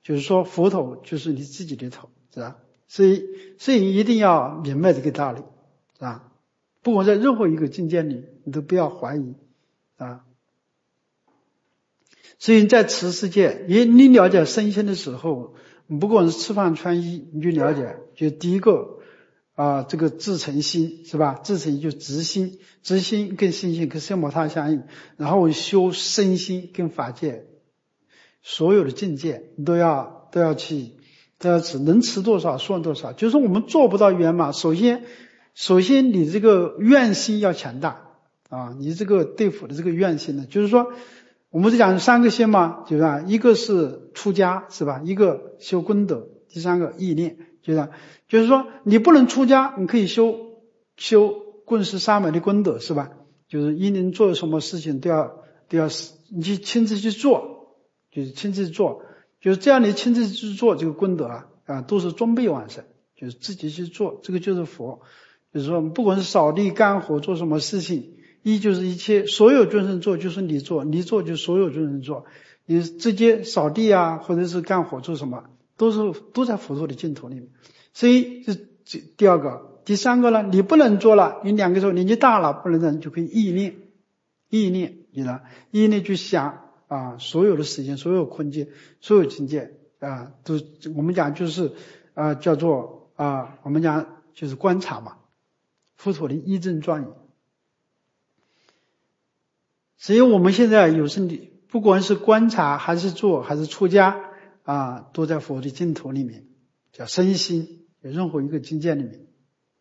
就是说佛头就是你自己的头，是吧？所以你一定要明白这个道理，是吧？不管在任何一个境界里，你都不要怀疑啊。所以在此世界，你了解身心的时候，不管是吃饭穿衣，你就了解，就第一个这个自诚心，是吧？自诚就直心，直心跟心性跟三摩他相应，然后修身心跟法界，所有的境界你都要去持，能持多少算多少。就是我们做不到圆满，首先你这个愿心要强大啊，你这个对佛的这个愿心呢，就是说我们是讲三个心嘛，就是吧？一个是出家，是吧？一个修功德，第三个意念，就是说你不能出家，你可以修棍师沙门的功德，是吧？就是一人做什么事情都要你去亲自去做，就是亲自做，就是这样你亲自去做这个功德都是装备完成，就是自己去做，这个就是佛。就是说不管是扫地干活做什么事情，就是一切所有众生做就是你做，你做就所有众生做，你直接扫地或者是干活做什么都在佛陀的净土里面。所以这第二个。第三个呢，你不能做了，你两个时候年纪大了不能做，你就可以意念，你呢意念去想所有的时间，所有空间，所有境界都我们讲就是叫做我们讲就是观察嘛，佛陀的一真庄严。所以我们现在有时不管是观察还是做还是出家都在佛的净土里面，叫身心，有任何一个境界里面。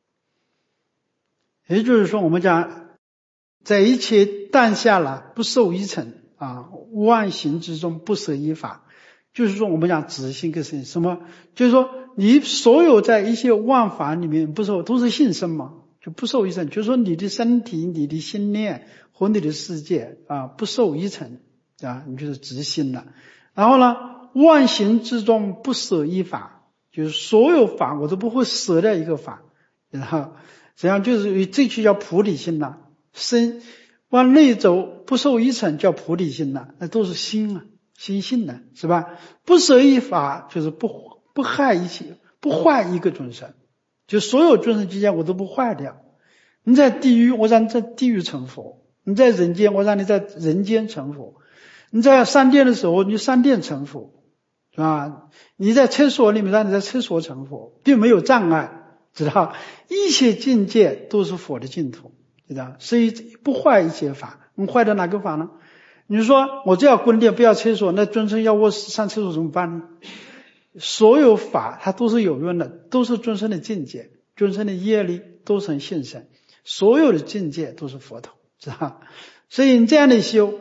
也就是说我们讲在一切当下了不受一尘万行之中不舍一法，就是说我们讲止心跟身什么，就是说你所有在一些万法里面不受都是性身嘛，就不受一尘，就是说你的身体你的心念和你的世界不受一尘你就是止心了。然后呢万行之中不舍一法，就是所有法我都不会舍掉一个法，然后实际上就是这句叫菩提心了，身往内走不受一尘叫菩提心了，那都是心心性的，是吧？不舍一法就是不害一切，不坏一个众生，就所有众生之间我都不坏掉。你在地狱我让你在地狱成佛，你在人间我让你在人间成佛，你在三殿的时候你三殿成佛，是吧？你在厕所里面让你在厕所成佛，并没有障碍，知道一切境界都是佛的净土，知道？所以不坏一切法。你坏的哪个法呢？你说我只要宫殿不要厕所，那众生要卧室上厕所怎么办呢？所有法它都是有用的，都是众生的境界，众生的业力都成现身，所有的境界都是佛头，知道？所以你这样的修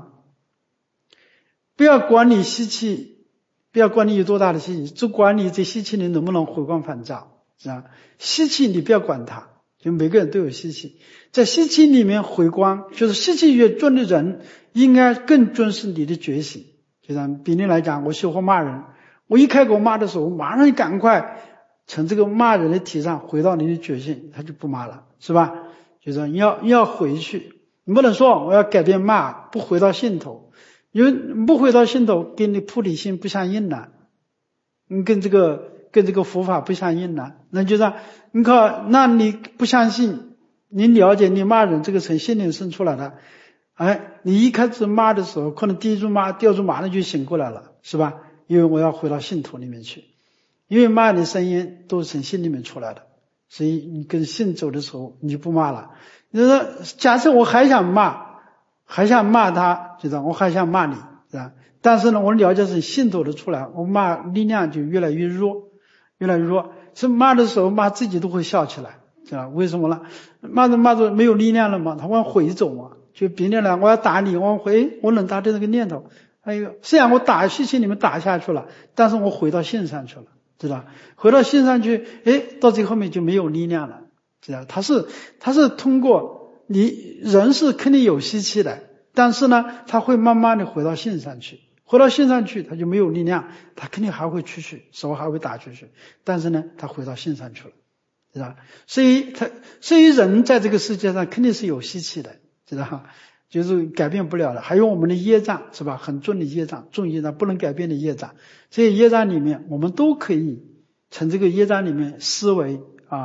不要管你吸气，不要管你有多大的吸气，只管你这吸气你能不能回光返照，是吧？吸气你不要管它，就每个人都有吸气，在吸气里面回光，就是吸气越重的人应该更重视你的觉醒。就像比例来讲，我学会骂人，我一开口骂的时候马上赶快从这个骂人的体上回到你的觉性，他就不骂了，是吧？就是你要回去，你不能说我要改变骂，不回到心头，因为不回到心头跟你菩提心不相应了，你跟这个佛法不相应了，那就是你看，那你不相信，你了解你骂人这个从心灵生出来的，你一开始骂的时候可能第一句骂第二句马上就醒过来了，是吧？因为我要回到信徒里面去，因为骂的声音都是从心里面出来的，所以你跟信走的时候你就不骂了。你说假设我还想骂他，知道我还想骂你，是吧？但是呢我了解是信走的出来，我骂力量就越来越弱，是骂的时候骂自己都会笑起来，是吧？为什么呢？骂着没有力量了嘛，他往回走嘛，就别人来我要打你，往回我能达到这个念头，虽然我打吸气里面打下去了，但是我回到性上去了，知道？回到性上去，到最后面就没有力量了，知道？他是通过你人是肯定有吸气的，但是呢他会慢慢的回到性上去，回到性上去他就没有力量，他肯定还会出去，手还会打出去，但是呢他回到性上去了，知道？所以人在这个世界上肯定是有吸气的，知道？ 就是改变不了的。还有我们的业障，是吧？很重的业障，重业障不能改变的业障，这些业障里面我们都可以从这个业障里面视为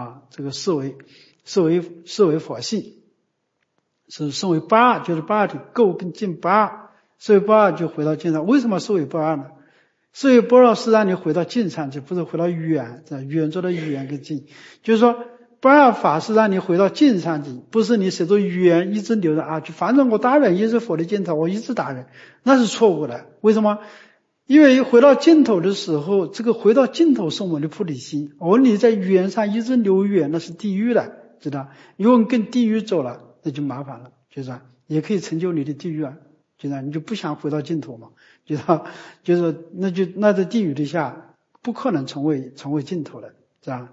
佛性，视为不二，就是不二体，垢跟净不二，视为不二就回到净上。为什么视为不二呢？视为不二是让你回到净上去，不是回到远中的远跟近。就是说不二法是让你回到净上去，不是你随着远一直留着啊，就反正我打人也是佛的净土，我一直打人，那是错误的。为什么？因为回到净土的时候，这个回到净土是我们的菩提心，而你在远上一直留远，那是地狱的，知道？如果你跟地狱走了，那就麻烦了，就是也可以成就你的地狱啊，就是你就不想回到净土嘛，就是那在地狱底下不可能成为净土的，是吧？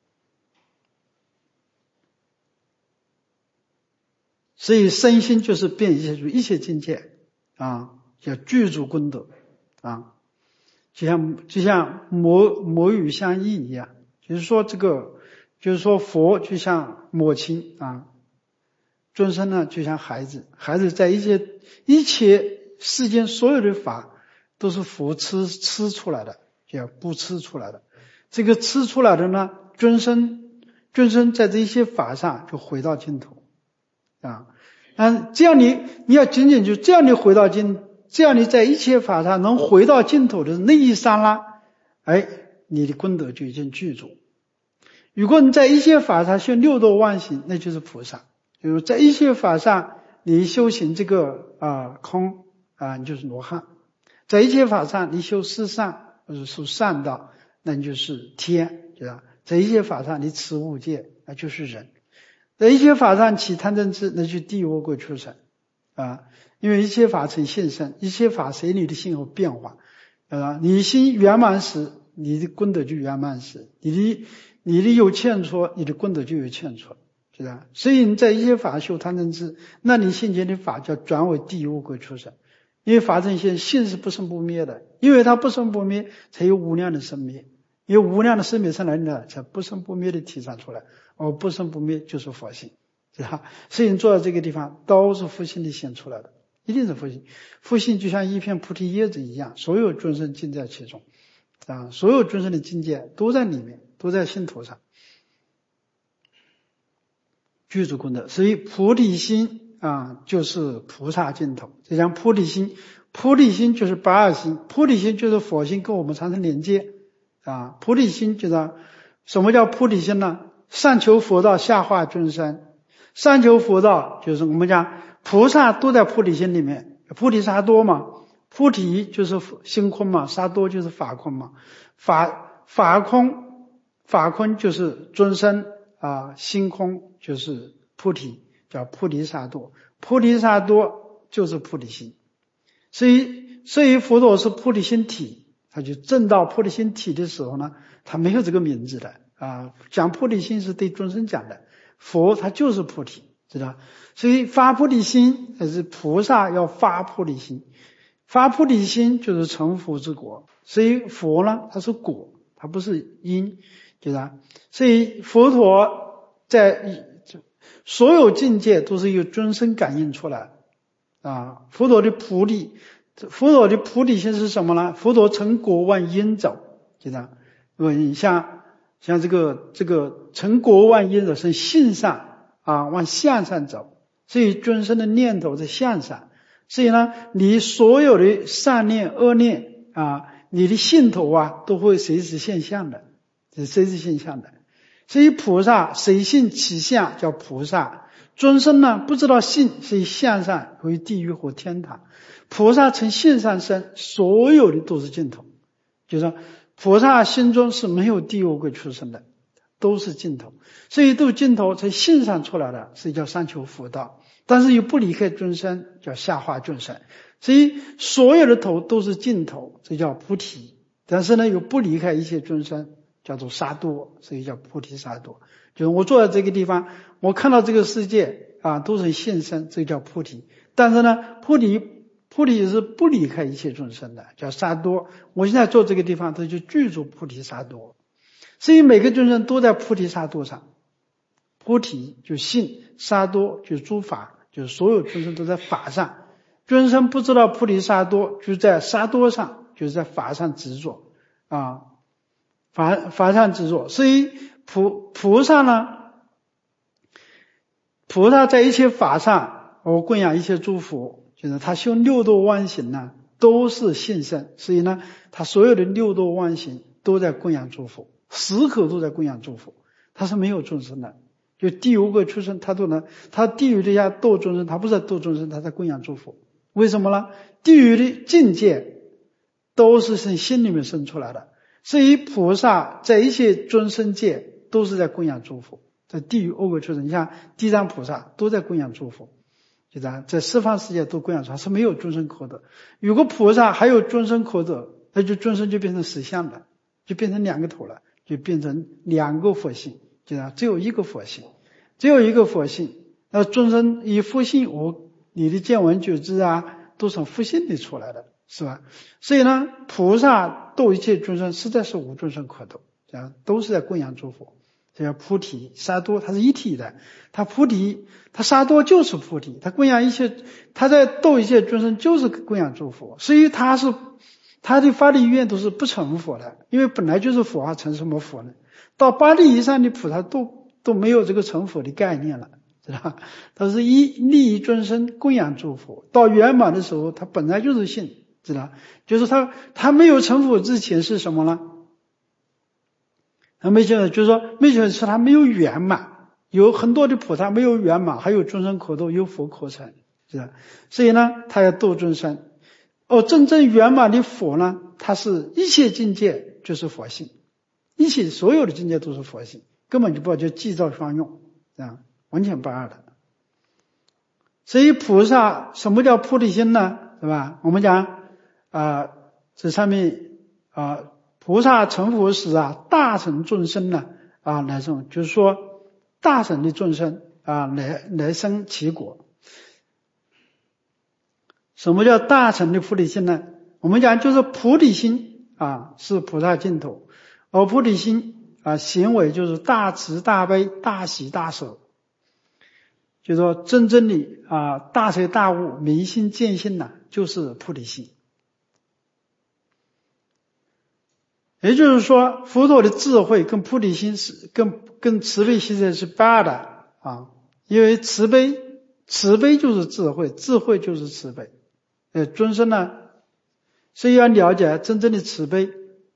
所以身心就是变一切境界啊，叫具足功德啊，就像母与相依一样，就是说佛就像母亲啊，众生呢就像孩子在一切世间所有的法都是佛吃出来的，叫不吃出来的。这个吃出来的呢，众生在这些法上就回到净土啊。这样你要仅仅就这样你回到这样你在一切法上能回到净土的那一刹那，你的功德就已经具足。如果你在一切法上修六度万行，那就是菩萨。就是在一切法上你修行这个空你就是罗汉。在一切法上你修四善或者修善道，那你就是天，对吧？在一切法上你持五戒，那就是人。在一切法上起贪嗔痴，那就地狱恶鬼畜生啊！因为一切法成现身，一切法随你的心有变化你心圆满时，你的功德就圆满时；你的有欠错，你的功德就有欠错，是吧？所以你在一切法修贪嗔痴，那你现前的法叫转为地狱恶鬼畜生。因为法成现性是不生不灭的，因为它不生不灭，才有无量的生灭。因为无量的生灭从哪里来？才不生不灭的体现出来。不生不灭就是佛性，是吧？所以你坐在这个地方都是佛性的显出来的，一定是佛性。佛性就像一片菩提叶子一样，所有众生尽在其中所有众生的境界都在里面，都在心头上，具足功德。所以菩提心就是菩萨净土。就像菩提心就是不二心，菩提心就是佛心跟我们产生连接菩提心就是什么叫菩提心呢？上求佛道，下化众生。上求佛道就是我们讲菩萨都在菩提心里面，菩提萨埵嘛，菩提就是心空嘛，萨埵就是法空嘛，法空就是众生心空就是菩提，叫菩提萨埵。菩提萨埵就是菩提心。所以佛陀是菩提心体，他就证到菩提心体的时候呢，他没有这个名字的讲菩提心是对众生讲的，佛他就是菩提，知道？所以发菩提心还是菩萨要发菩提心，发菩提心就是成佛之果。所以佛呢，它是果，它不是因，知道？所以佛陀在所有境界都是由众生感应出来佛陀的菩提心是什么呢？佛陀成果往因走，知道？你像这个成果往因走是性上往向上走，所以众生的念头在向上。所以呢，你所有的善念恶念你的信头都会随时现象的，随时现象的。所以菩萨随性起相叫菩萨，众生呢不知道性，所以向上为地狱或天堂。菩萨从性上生，所有的都是净土，就是说菩萨心中是没有地狱恶鬼畜生的，都是净土。所以都净土从性上出来的是叫上求佛道，但是又不离开众生，叫下化众生。所以所有的头都是净土，这叫菩提，但是呢又不离开一切众生，叫做萨埵，所以叫菩提萨埵。就是我坐在这个地方，我看到这个世界都是现身，这叫菩提。但是呢菩提是不离开一切众生的，叫萨埵。我现在坐这个地方，这就具足菩提萨埵。所以每个众生都在菩提萨埵上，菩提就性，萨埵就诸法， 就是所有众生都在法上，众生不知道菩提萨埵，就在萨埵上，就是在法上执着啊，法上执着。所以菩萨呢，菩萨在一切法上，我供养一切诸佛，就是他修六度万行呢，都是信身，所以呢，他所有的六度万行都在供养诸佛，时刻都在供养诸佛，他是没有众生的。就地狱恶鬼畜生，他都能，他地狱底下度众生，他不是在度众生，他在供养诸佛。为什么呢？地狱的境界都是从心里面生出来的，所以菩萨在一切众生界都是在供养诸佛。在地狱恶鬼畜生，你像地藏菩萨都在供养诸佛，就这样，在十方世界都供养诸佛，是没有众生可得。如果菩萨还有众生可得，那就众生就变成实相了，就变成两个头了，就变成两个佛性，就这样，只有一个佛性，只有一个佛性。那众生以佛性，你的见闻觉知啊，都从佛性里出来的，是吧？所以呢，菩萨度一切众生，实在是无众生可度，这样都是在供养诸佛。这叫菩提萨埵，它是一体的。它菩提，它萨埵就是菩提，它供养一切，它在度一切众生就是供养诸佛。所以他的发力愿都是不成佛的，因为本来就是佛啊，成什么佛呢？到八地以上的菩萨都没有这个成佛的概念了，知道吧？他是利益众生，供养诸佛。到圆满的时候，他本来就是信，知道吧？就是他没有成佛之前是什么呢？没觉得，就是说没觉得是他没有圆满，有很多的菩萨没有圆满，还有众生可度，有佛可成，是吧？所以呢，他要度众生。真正圆满的佛呢，他是一切境界就是佛性，一切所有的境界都是佛性，根本就不叫寂照双用，这样完全不二的。所以菩萨什么叫菩提心呢？是吧？我们讲这上面菩萨成佛时大乘众生呢来生，就是说大乘的众生来生其果。什么叫大乘的菩提心呢？我们讲就是菩提心是菩萨净土，而菩提心行为就是大慈大悲大喜大舍，就是说真正的大彻大悟明心见性呢，就是菩提心。也就是说，佛陀的智慧跟菩提心是跟慈悲心是不二的因为慈悲就是智慧，智慧就是慈悲。众生呢，所以要了解真正的慈悲，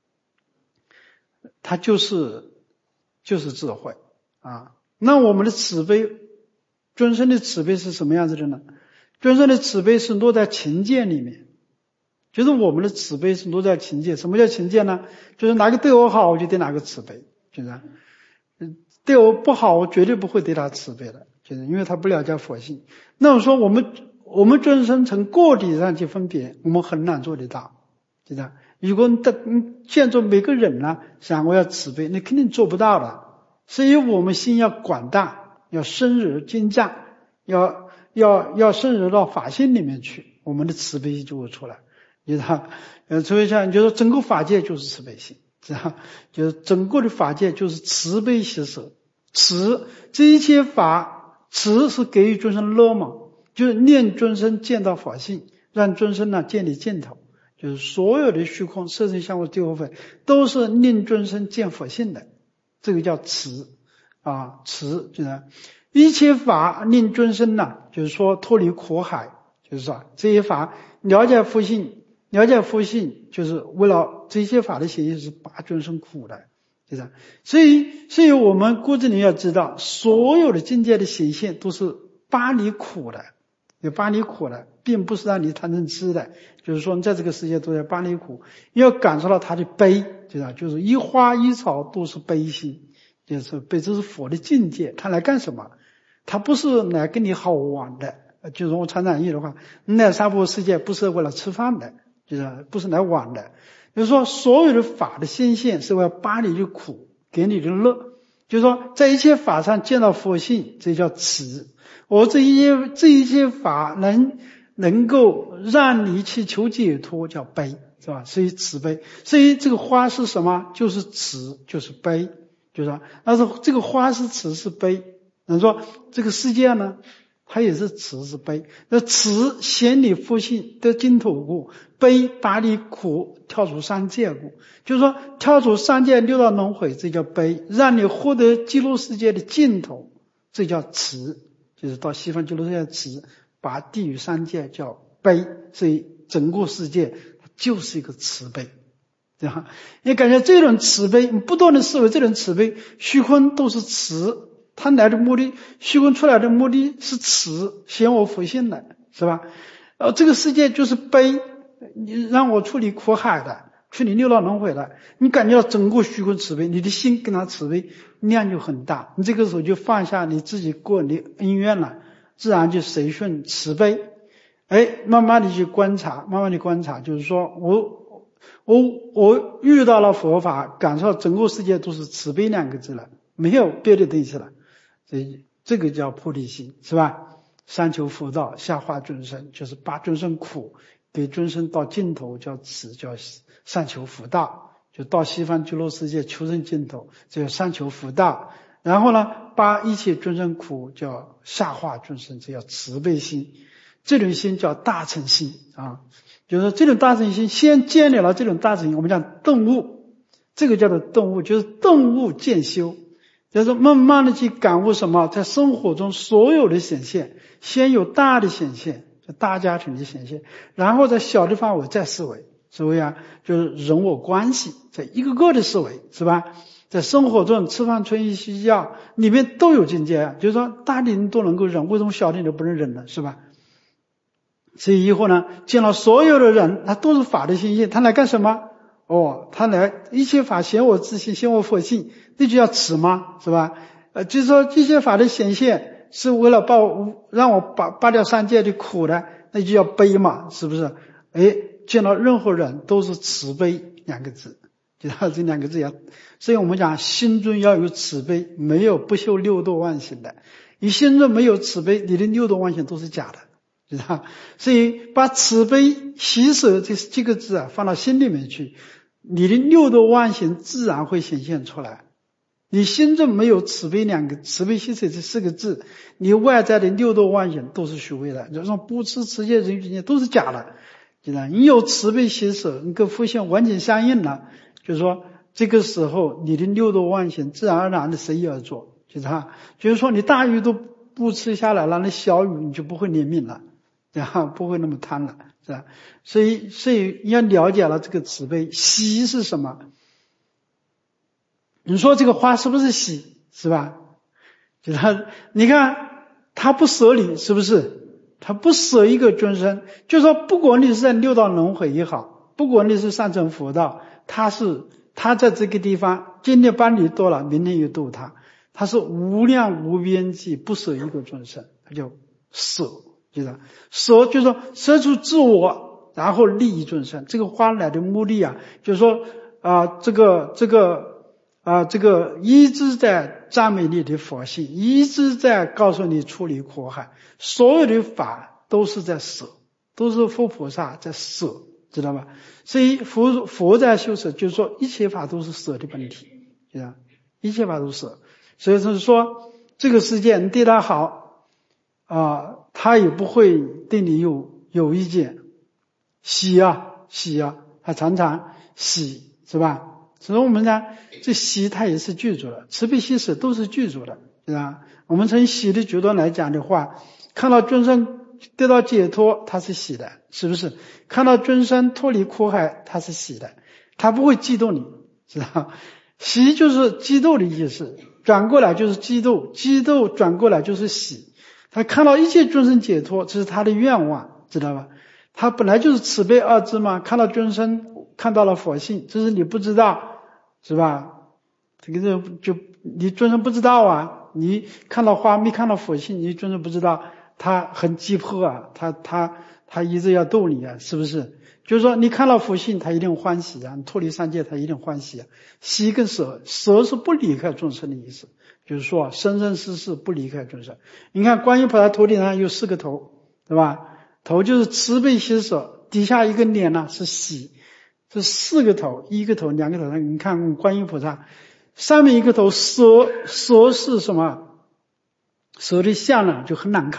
它就是智慧那我们的慈悲，众生的慈悲是什么样子的呢？众生的慈悲是落在情界里面，就是我们的慈悲是落在情界。什么叫情界呢？就是哪个对我好，我就对哪个慈悲，就是对我不好，我绝对不会对他慈悲的，就是因为他不了解佛性。那我说我们众生从个体上去分别，我们很难做得到，对吧？如果你见着每个人呢，想我要慈悲，你肯定做不到的。所以我们心要广大，要深入经藏，要深入到法性里面去，我们的慈悲心就会出来。所以像就是整个法界就是慈悲心，知道？就是整个的法界就是慈悲喜舍。这一切法，慈是给予众生乐嘛，就是令众生见到法性，让众生呢建立净土。就是所有的虚空色身相无地火非都是令众生见佛性的，这个叫慈慈就是一切法令众生呢，就是说脱离苦海，就是说这些法了解佛性就是为了这些法的显现是拔众生苦的，就是所以我们骨子里要知道，所有的境界的显现都是拔离苦的，有拔离苦的，并不是让你贪嗔痴的，就是说你在这个世界都在拔离苦，要感受到它的悲，就是一花一草都是悲心，就是悲，这是佛的境界。他来干什么？他不是来跟你好玩的，就是我常常的话，你来娑婆世界不是为了吃饭的，就是不是来玩的。就是说所有的法的显现是为了拔你的苦，给你的乐，就是说在一切法上见到佛性，这叫慈。我这一切法能够让你去求解脱，叫悲，是吧？所以慈悲，所以这个花是什么？就是慈，就是悲，就是说，但是这个花是慈是悲。你说这个世界呢， 它也是慈是悲。那慈显你福性得净土故，悲拔离苦跳出三界故。就是说跳出三界六道轮回，这叫悲；让你获得极乐世界的净土，这叫慈。就是到西方极乐世界慈，把地狱三界叫悲。所以整个世界就是一个慈悲，对吧？你感觉这种慈悲，你不断的思维这种慈悲，虚空都是慈，它来的目的，虚空出来的目的是慈，显我福性的，是吧？这个世界就是悲，你让我处理苦海的，处理六道轮回的，你感觉到整个虚空慈悲，你的心跟他慈悲量就很大，你这个时候就放下你自己个人的恩怨了，自然就随顺慈悲。慢慢的去观察，就是说我遇到了佛法，感受到整个世界都是慈悲两个字了，没有别的东西了，所以这个叫菩提心，是吧？上求佛道，下化众生，就是把众生苦给众生到尽头，叫慈，叫上求佛道，就到西方极乐世界求生净土，这叫上求佛道。然后呢，把一切众生苦叫下化众生，这叫慈悲心。这种心叫大乘心啊，就是说这种大乘心先建立了这种大乘心，我们讲顿悟，这个叫做顿悟，就是顿悟渐修，就是慢慢的去感悟什么，在生活中所有的显现，先有大的显现，就大家庭的显现，然后在小的范围再思维啊，就是人我关系，在一个个的思维，是吧？在生活中吃饭穿衣睡觉里面都有境界啊，就是说大的人都能够忍，为什么小的人不能忍呢？是吧？所以以后呢，见了所有的人，他都是法的心性，他来干什么？他来一切法显我自性，显我佛性，那就叫慈吗？是吧？就是说这些法的显现是为了让我拔掉三界的苦的，那就叫悲嘛，是不是？见到任何人都是慈悲两个字，就这两个字要，所以我们讲心中要有慈悲，没有不修六度万行的。你心中没有慈悲，你的六度万行都是假的。所以把慈悲喜舍这个字啊放到心里面去，你的六度万行自然会显现出来。你心中没有慈悲慈悲喜舍这四个字，你外在的六度万行都是虚伪的，就是说不持持戒人欲都是假的。你有慈悲喜舍，你跟福性完全相应了，就是说这个时候你的六度万行自然而然的随意而做，就是说你大鱼都不吃下来了，那小鱼你就不会怜悯了，然后不会那么贪了，是吧？所以要了解了这个慈悲，喜是什么？你说这个花是不是喜？是吧？你看他不舍你，是不是？他不舍一个众生，就说不管你是在六道轮回也好，不管你是上乘佛道，他在这个地方今天帮你度了，明天又度他，他是无量无边际，不舍一个众生，他叫舍。舍就是说舍出自我，然后利益众生。这个花来的目的啊，就是说这个一直在赞美你的佛性，一直在告诉你处理苦海，所有的法都是在舍，都是佛菩萨在舍，知道吧？所以佛在修舍，就是说一切法都是舍的本体，一切法都是舍。所以就是说这个世界你对他好他也不会对你有意见。喜啊，他常常喜，是吧？所以我们讲这喜它也是具足的，慈悲喜舍都是具足的，是吧？我们从喜的角度来讲的话，看到众生得到解脱，他是喜的，是不是？看到众生脱离苦海，他是喜的，他不会嫉妒你，知道？喜就是嫉妒的意思，转过来就是嫉妒，嫉妒转过来就是喜。他看到一切众生解脱，这是他的愿望，知道吧？他本来就是慈悲二字嘛，看到众生看到了佛性，这是你不知道，是吧？这个就你众生不知道啊，你看到花没看到佛性，你众生不知道，他很急迫啊，他一直要逗你啊，是不是？就是说你看到佛性，他一定欢喜啊，你脱离三界，他一定欢喜啊。喜跟舍是不离开众生的意思，就是说生生世世不离开众生。你看观音菩萨头顶上有4个头，对吧？头就是慈悲喜舍，底下一个脸呢是喜，这4个头，1个头2个头，你看观音菩萨上面一个头舍是什么？舍的相呢就很难看，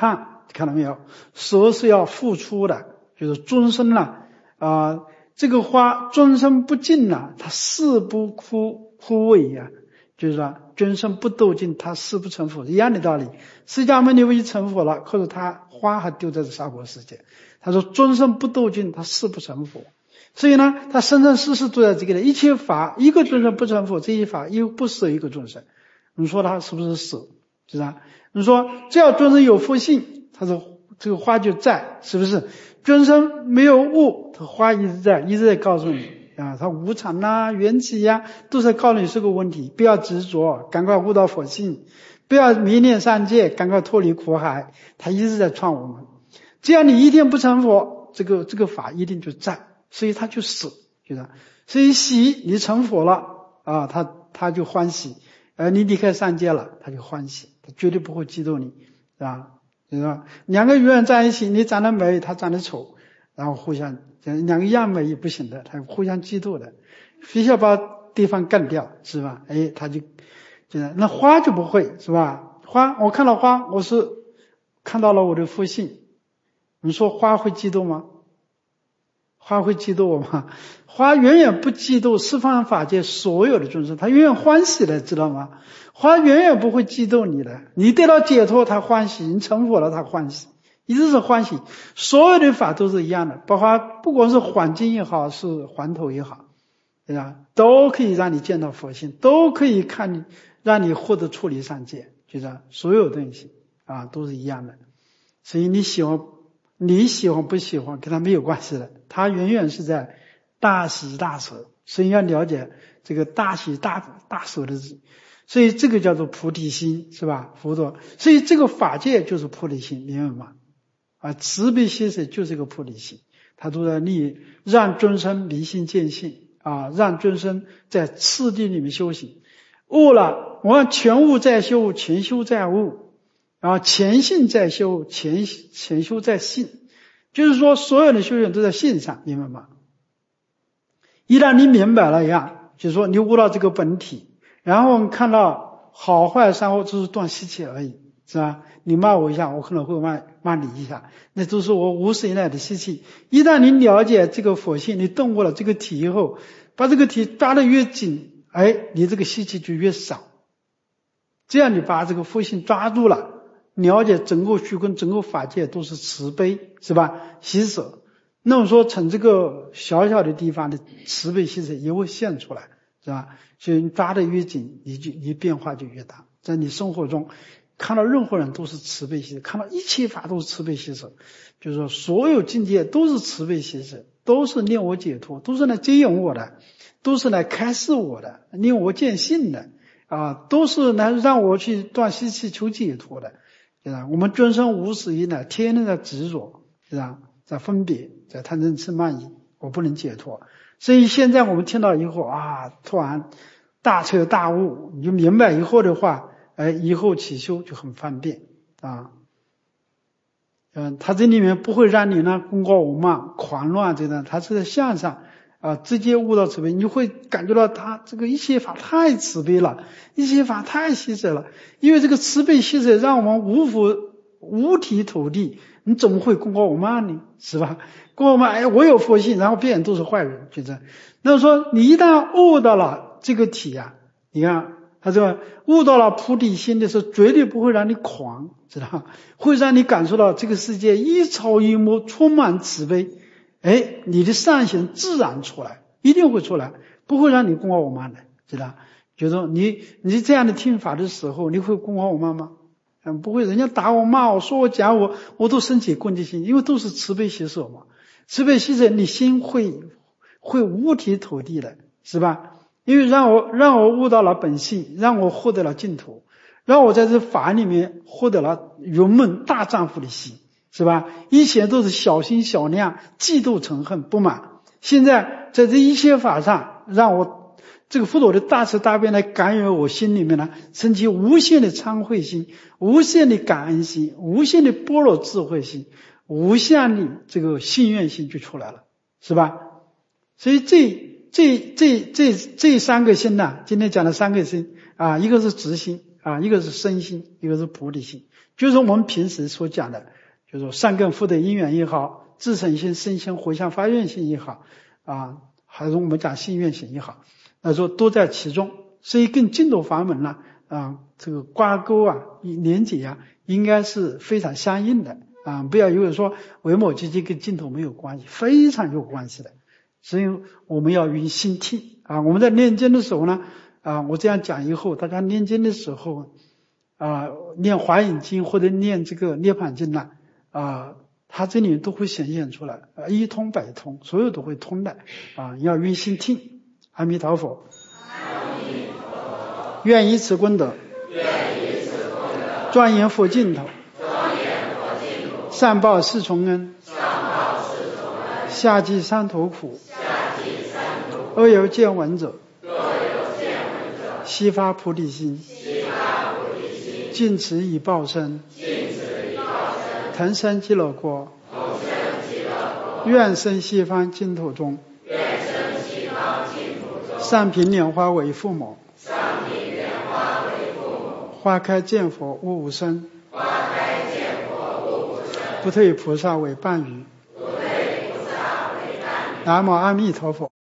看到没有？舍是要付出的，就是终身了这个花终身不尽了，它誓不枯萎呀，就是说终身不斗尽，它誓不成佛，一样的道理。释迦牟尼佛已成佛了，可是他花还丢在这娑婆世界，他说终身不斗尽，他誓不成佛。所以呢，他生生世世都在这个一切法，一个众生不成佛，这一法又不舍一个众生。你说他是不是舍？是吧？你说只要众生有福性，他说这个花就在，是不是？众生没有悟，他花一直在告诉你它无常缘起都在告诉你这个问题，不要执着，赶快悟到佛性，不要迷恋三界，赶快脱离苦海。他一直在创我们，只要你一天不成佛，这个法一定就在，所以他就死，就是所以喜你成佛了他就欢喜，你离开三界了，他就欢喜，他绝对不会嫉妒你就是说两个永远在一起，你长得美，他长得丑，然后互相两个一样美也不行的，他互相嫉妒的，非要把对方干掉，是吧？他就那花就不会，是吧？花我看到花，我是看到了我的福性。你说花会嫉妒吗？花会嫉妒我吗？花远远不嫉妒十方法界所有的众生，他远远欢喜的，知道吗？花远远不会嫉妒你的，你得到解脱他欢喜，你成佛了他欢喜，一直是欢喜。所有的法都是一样的，包括不管是环境也好，是环头也好，对吧？都可以让你见到佛性，都可以让你获得处理三界，就是所有东西都是一样的。所以你喜欢不喜欢跟他没有关系的，他远远是在大喜大舍，所以要了解这个大喜大舍的字，所以这个叫做菩提心，是吧？佛陀，所以这个法界就是菩提心，明白吗？慈悲喜舍就是一个菩提心，他都在让众生离心见性让众生在次第里面修行，悟了，我要全悟在修，全修在悟，前信在修，前修在信，就是说所有的修行都在信上，明白吗？一旦你明白了就是说你悟到这个本体，然后我们看到好坏善恶只是断习气而已，是吧？你骂我一下，我可能会骂你一下，那都是我无始以来的习气。一旦你了解这个佛性，你动过了这个体以后，把这个体抓得越紧，你这个习气就越少。这样你把这个佛性抓住了，了解整个虚空整个法界都是慈悲，是吧？喜舍，那么说从这个小小的地方的慈悲喜舍也会现出来，是吧？所以你抓得越紧，你变化就越大。在你生活中看到任何人都是慈悲喜舍，看到一切法都是慈悲喜舍，就是说所有境界都是慈悲喜舍，都是令我解脱，都是来接引我的，都是来开示我的，令我见性的都是来让我去断习气求解脱的，对吧？我们众生无始以来天天在执着，对吧？在分别，在贪嗔痴慢疑，我不能解脱。所以现在我们听到以后突然大彻大悟，你就明白以后的话，以后起修就很方便他这里面不会让你呢功高我慢狂乱这样，他是在向上直接悟到慈悲，你会感觉到他这个一切法太慈悲了，一切法太喜舍了，因为这个慈悲喜舍让我们五体投地，你怎么会功高我慢呢？是吧？功高我慢，我有佛性，然后别人都是坏人，就这样。那么说你一旦悟到了这个体你看他说悟到了菩提心的时候，绝对不会让你狂，知道吗？会让你感受到这个世界一草一木充满慈悲，你的善行自然出来，一定会出来，不会让你功高我慢的，知道？就是说你这样的听法的时候，你会功高我慢吗？不会，人家打我骂我说我讲我都升起恭敬心，因为都是慈悲喜舍嘛。慈悲喜舍，你心会五体投地的，是吧？因为让我悟到了本性，让我获得了净土，让我在这法里面获得了圆满大丈夫的心，是吧？以前都是小心小量，嫉妒嗔恨不满，现在在这一切法上，让我这个佛陀的大慈大悲来感染我心里面呢，升起无限的忏悔心，无限的感恩心，无限的般若智慧心，无限的这个信愿心就出来了，是吧？所以这三个心呢，今天讲的三个心一个是直心一个是身心，一个是菩提心，就是我们平时所讲的就是说善根福德因缘也好，自身性、身心回向发愿性也好啊，还是我们讲信愿行也好，那说都在其中。所以跟净土法门呢这个挂钩连结应该是非常相应的不要以为说维摩诘跟净土没有关系，非常有关系的。所以我们要用心听我们在念经的时候呢我这样讲以后，大家念经的时候念华严经或者念这个涅槃经呢它这里都会显现出来一通百通，所有都会通的要用心听。阿弥陀佛。愿以此功德，庄严佛净土，上报四重恩，下济三途苦，阿由见闻者，悉发菩提心，尽此以报身，腾生极乐国，愿生西方净土中，上品莲花为父母，花开见佛无无生，不退菩萨为伴侣。南无阿弥陀佛。